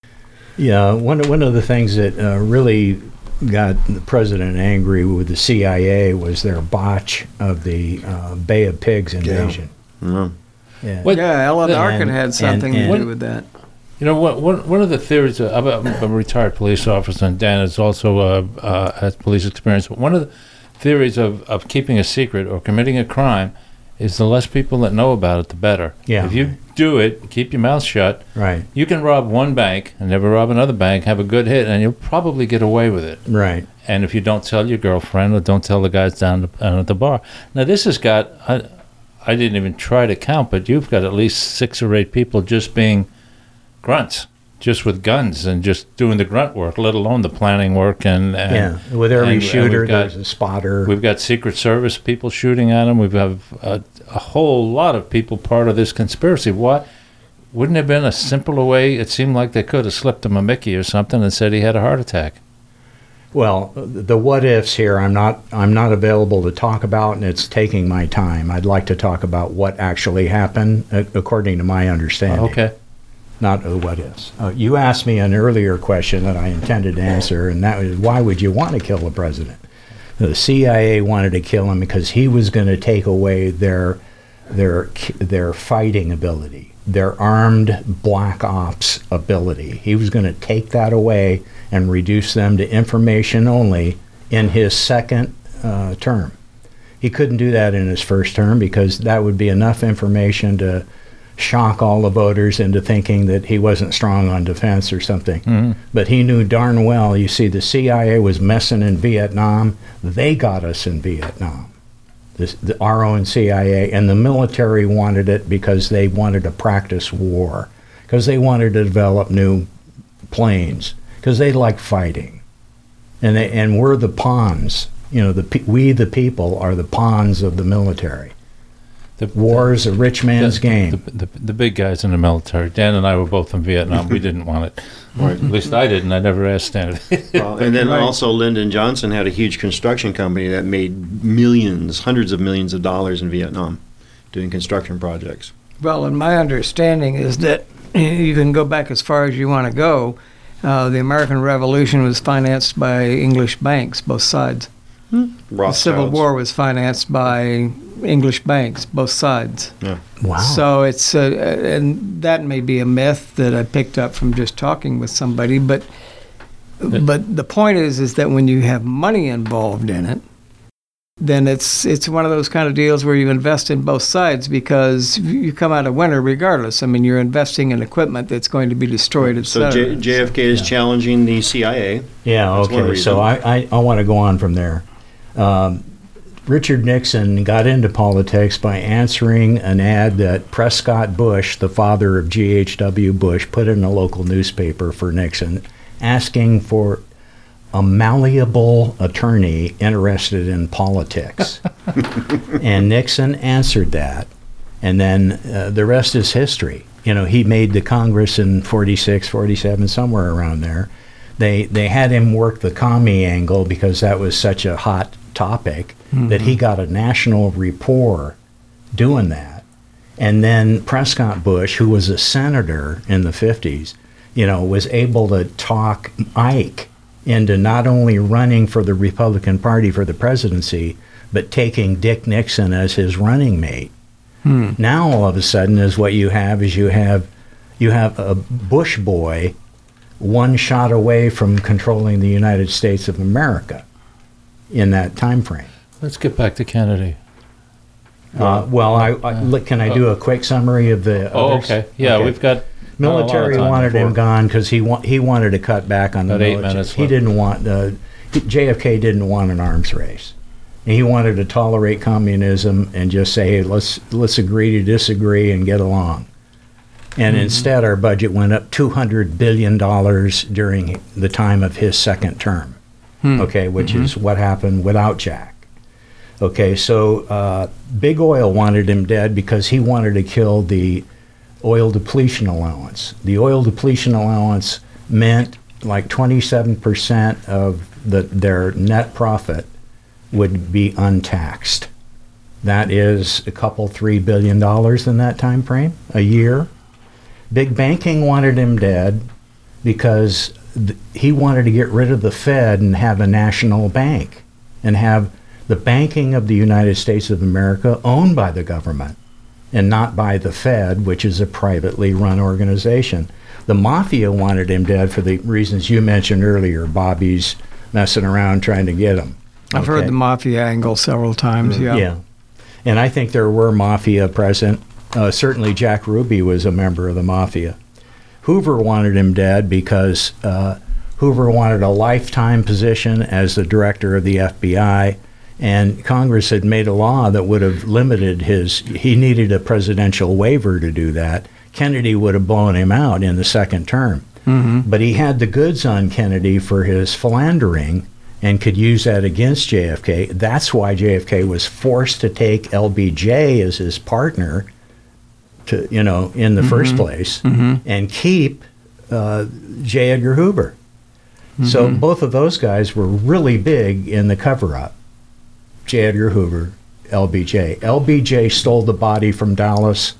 Speaker 4: Yeah, one of the things that really got the president angry with the CIA was their botch of the Bay of Pigs invasion.
Speaker 1: mm,
Speaker 4: Yeah.
Speaker 2: What-
Speaker 3: Yeah, Ellen
Speaker 2: and-
Speaker 3: Arkin had something
Speaker 4: and-
Speaker 3: to do with that.
Speaker 2: You know, one of the theories, I'm a retired police officer, and Dan is also has police experience. One of the theories of keeping a secret or committing a crime is the less people that know about it, the better.
Speaker 4: Yeah.
Speaker 2: If you do it, keep your mouth shut,
Speaker 4: Right,
Speaker 2: you can rob one bank and never rob another bank, have a good hit, and you'll probably get away with it.
Speaker 4: right.
Speaker 2: And if you don't tell your girlfriend or don't tell the guys down at the bar. Now, this has got, I didn't even try to count, but you've got at least 6 or 8 people just being grunts, just with guns and just doing the grunt work, let alone the planning work. And
Speaker 4: Yeah, with every
Speaker 2: and
Speaker 4: shooter,
Speaker 2: we've got-
Speaker 4: there's a spotter.
Speaker 2: We've got Secret Service people shooting at him. We've got a whole lot of people part of this conspiracy. What? Wouldn't it have been a simpler way? It seemed like they could have slipped him a Mickey or something and said he had a heart attack.
Speaker 4: Well, the what ifs here, I'm not available to talk about, and it's taking my time. I'd like to talk about what actually happened, according to my understanding.
Speaker 2: Okay.
Speaker 4: Not what ifs. You asked me an earlier question that I intended to answer, and that was, why would you want to kill the president? The CIA wanted to kill him because he was going to take away their fighting ability, their armed black ops ability. He was going to take that away and reduce them to information only in his second term. He couldn't do that in his first term because that would be enough information to shock all the voters into thinking that he wasn't strong on defense or something.
Speaker 2: Mhm.
Speaker 4: But he knew darn well, you see, the CIA was messing in Vietnam. They got us in Vietnam. our own CIA, and the military wanted it because they wanted to practice war, because they wanted to develop new planes, because they like fighting, and we're the pawns. We the people are the pawns of the military. War is a rich man's game.
Speaker 2: The big guys in the military. Dan and I were both in Vietnam. We didn't want it. Or at least I didn't. I never asked Dan.
Speaker 1: Well, and then also Lyndon Johnson had a huge construction company that made millions, hundreds of millions of dollars in Vietnam doing construction projects.
Speaker 3: Well, and my understanding is that you can go back as far as you want to go. The American Revolution was financed by English banks, both sides. The Civil War was financed by English banks, both sides.
Speaker 1: Yeah.
Speaker 4: Wow.
Speaker 3: So it's and that may be a myth that I picked up from just talking with somebody, but the point is that when you have money involved in it, then it's one of those kind of deals where you invest in both sides because you come out a winner regardless. I mean, you're investing in equipment that's going to be destroyed, et
Speaker 1: So
Speaker 3: cetera.
Speaker 1: JFK is challenging the CIA.
Speaker 4: Yeah,
Speaker 1: That's one
Speaker 4: okay.
Speaker 1: reason.
Speaker 4: So I want to go on from there. Richard Nixon got into politics by answering an ad that Prescott Bush, the father of G.H.W. Bush, put in a local newspaper for Nixon, asking for a malleable attorney interested in politics. And Nixon answered that. And then the rest is history. He made the Congress in 46, 47, somewhere around there. They had him work the commie angle because that was such a hot topic that he got a national rapport doing that. And then Prescott Bush, who was a senator in the 50s, was able to talk Ike into not only running for the Republican Party for the presidency, but taking Dick Nixon as his running mate. Now all of a sudden what you have a Bush boy one shot away from controlling the United States of America in that time frame.
Speaker 2: Let's get back to Kennedy.
Speaker 4: Can I do a quick summary of the others?
Speaker 2: Okay. Yeah,
Speaker 4: Okay.
Speaker 2: we've got
Speaker 4: Military wanted him gone because he wanted to cut back on the
Speaker 2: About 8
Speaker 4: military.
Speaker 2: minutes
Speaker 4: He
Speaker 2: left.
Speaker 4: didn't want JFK didn't want an arms race. And he wanted to tolerate communism and just say, hey, let's agree to disagree and get along. And instead, our budget went up $200 billion during the time of his second term. Okay, which is what happened without Jack. Okay, so Big Oil wanted him dead because he wanted to kill the oil depletion allowance. The oil depletion allowance meant like 27% of their net profit would be untaxed. That is a couple $3 billion in that time frame, a year. Big banking wanted him dead because he wanted to get rid of the Fed and have a national bank and have the banking of the United States of America owned by the government and not by the Fed, which is a privately run organization. The mafia wanted him dead for the reasons you mentioned earlier. Bobby's messing around trying to get him.
Speaker 3: I've heard
Speaker 4: Okay.
Speaker 3: the mafia angle several times, yeah.
Speaker 4: Yeah. And I think there were mafia present. Certainly Jack Ruby was a member of the mafia. Hoover wanted him dead because Hoover wanted a lifetime position as the director of the FBI, and Congress had made a law that would have limited he needed a presidential waiver to do that. Kennedy would have blown him out in the second term. But he had the goods on Kennedy for his philandering and could use that against JFK. That's why JFK was forced to take LBJ as his partner to, in the first place and keep J. Edgar Hoover. So both of those guys were really big in the cover-up. J. Edgar Hoover, LBJ. LBJ stole the body from Dallas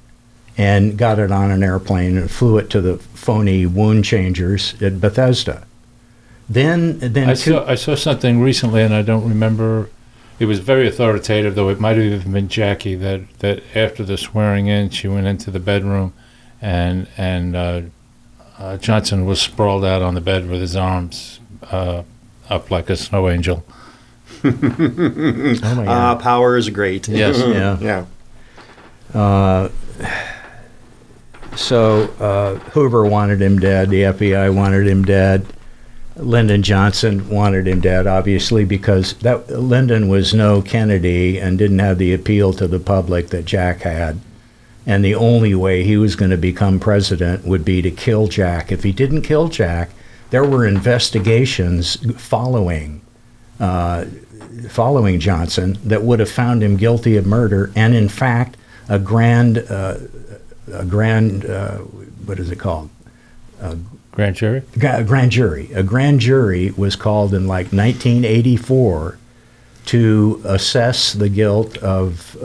Speaker 4: and got it on an airplane and flew it to the phony wound changers at Bethesda. Then
Speaker 2: I saw something recently, and I don't remember. It was very authoritative, though it might have even been Jackie, that after the swearing in, she went into the bedroom, and Johnson was sprawled out on the bed with his arms up like a snow angel.
Speaker 4: Oh my God.
Speaker 1: Power is great.
Speaker 2: Yes.
Speaker 4: Yeah.
Speaker 1: Yeah.
Speaker 4: So Hoover wanted him dead. The FBI wanted him dead. Lyndon Johnson wanted him dead, obviously, because Lyndon was no Kennedy and didn't have the appeal to the public that Jack had. And the only way he was going to become president would be to kill Jack. If he didn't kill Jack, there were investigations following Johnson that would have found him guilty of murder. And in fact, a grand what is it called?
Speaker 2: Grand jury?
Speaker 4: A grand jury. A grand jury was called in like 1984 to assess the guilt of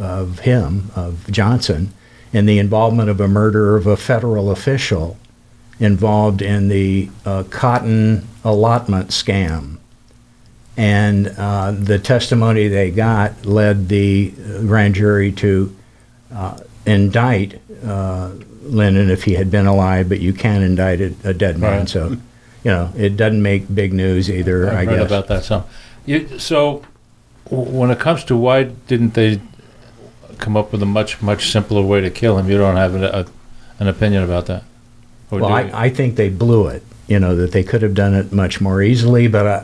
Speaker 4: Johnson, in the involvement of a murder of a federal official involved in the cotton allotment scam. And the testimony they got led the grand jury to indict Lyndon if he had been alive, but you can't indict a dead man.
Speaker 2: Right.
Speaker 4: So, it doesn't make big news either, I
Speaker 2: I've
Speaker 4: guess.
Speaker 2: read about that some. So when it comes to why didn't they come up with a much, much simpler way to kill him, you don't have an opinion about that? Or
Speaker 4: Well,
Speaker 2: do you?
Speaker 4: I think they blew it, that they could have done it much more easily, but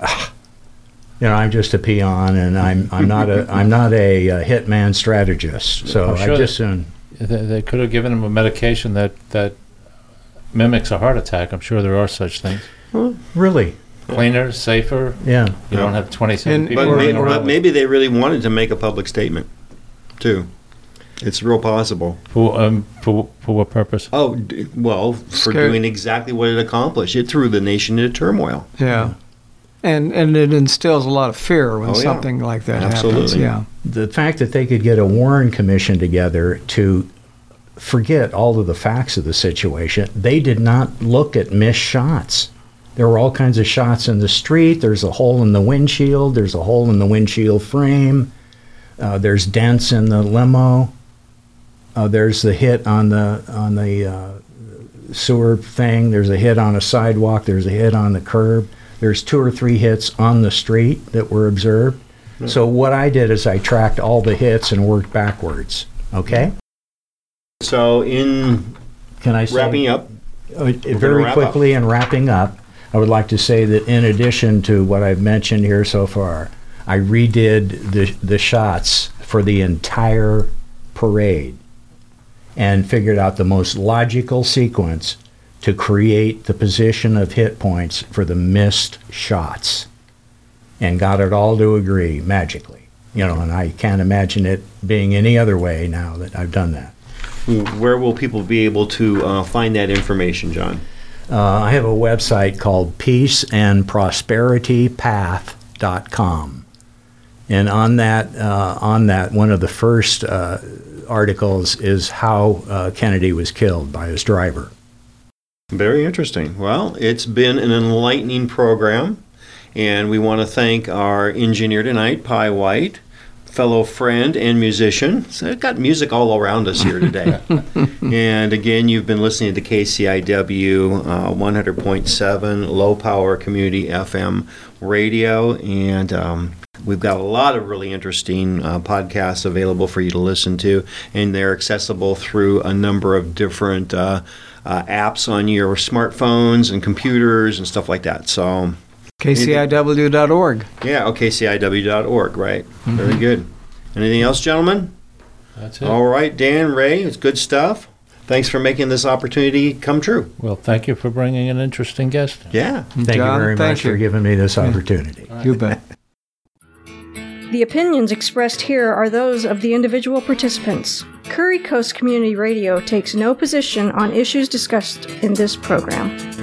Speaker 4: I'm just a peon, and I'm not a hitman strategist. So
Speaker 2: I'm sure
Speaker 4: I just soon.
Speaker 2: They could have given him a medication that mimics a heart attack. I'm sure there are such things.
Speaker 4: Really?
Speaker 2: Cleaner, safer.
Speaker 4: Yeah.
Speaker 2: You don't have 27
Speaker 3: And-
Speaker 2: people.
Speaker 1: But,
Speaker 2: running around
Speaker 1: but
Speaker 2: with-
Speaker 1: maybe they really wanted to make a public statement, too. It's real possible.
Speaker 2: For what purpose?
Speaker 1: Oh, well, for
Speaker 3: Scary.
Speaker 1: doing exactly what it accomplished. It threw the nation into turmoil.
Speaker 3: Yeah. And it instills a lot of fear when
Speaker 1: Oh, yeah.
Speaker 3: something like that happens.
Speaker 1: Absolutely.
Speaker 3: Yeah.
Speaker 4: The fact that they could get a Warren Commission together to forget all of the facts of the situation, they did not look at missed shots. There were all kinds of shots in the street. There's a hole in the windshield. There's a hole in the windshield frame. There's dents in the limo. There's the hit on the sewer thing. There's a hit on a sidewalk. There's a hit on the curb. There's 2 or 3 hits on the street that were observed. So what I did is I tracked all the hits and worked backwards. Okay?
Speaker 1: So, in
Speaker 4: Can I say?
Speaker 1: wrapping up,
Speaker 4: Very
Speaker 1: wrap
Speaker 4: quickly and wrapping up, I would like to say that in addition to what I've mentioned here so far, I redid the shots for the entire parade and figured out the most logical sequence to create the position of hit points for the missed shots, and got it all to agree magically. And I can't imagine it being any other way now that I've done that.
Speaker 1: where will people be able to find that information, John?
Speaker 4: I have a website called peaceandprosperitypath.com. And on that, one of the first articles is how Kennedy was killed by his driver.
Speaker 1: Very interesting. Well, it's been an enlightening program, and we want to thank our engineer tonight, Pi White, fellow friend and musician. So we've got music all around us here today. And again, you've been listening to KCIW 100.7 low power community FM radio, and we've got a lot of really interesting podcasts available for you to listen to, and they're accessible through a number of different apps on your smartphones and computers and stuff like that. So,
Speaker 3: KCIW.org.
Speaker 1: yeah, KCIW.org, right. Very good. Anything else, gentlemen?
Speaker 2: That's it.
Speaker 1: All right, Dan, Ray, it's good stuff. Thanks for making this opportunity come true.
Speaker 2: Well, thank you for bringing an interesting guest.
Speaker 1: Yeah.
Speaker 4: Thank
Speaker 3: John,
Speaker 4: you very
Speaker 3: thank
Speaker 4: much for
Speaker 3: you.
Speaker 4: giving me this opportunity.
Speaker 3: You bet.
Speaker 5: The opinions expressed here are those of the individual participants. Curry Coast Community Radio takes no position on issues discussed in this program.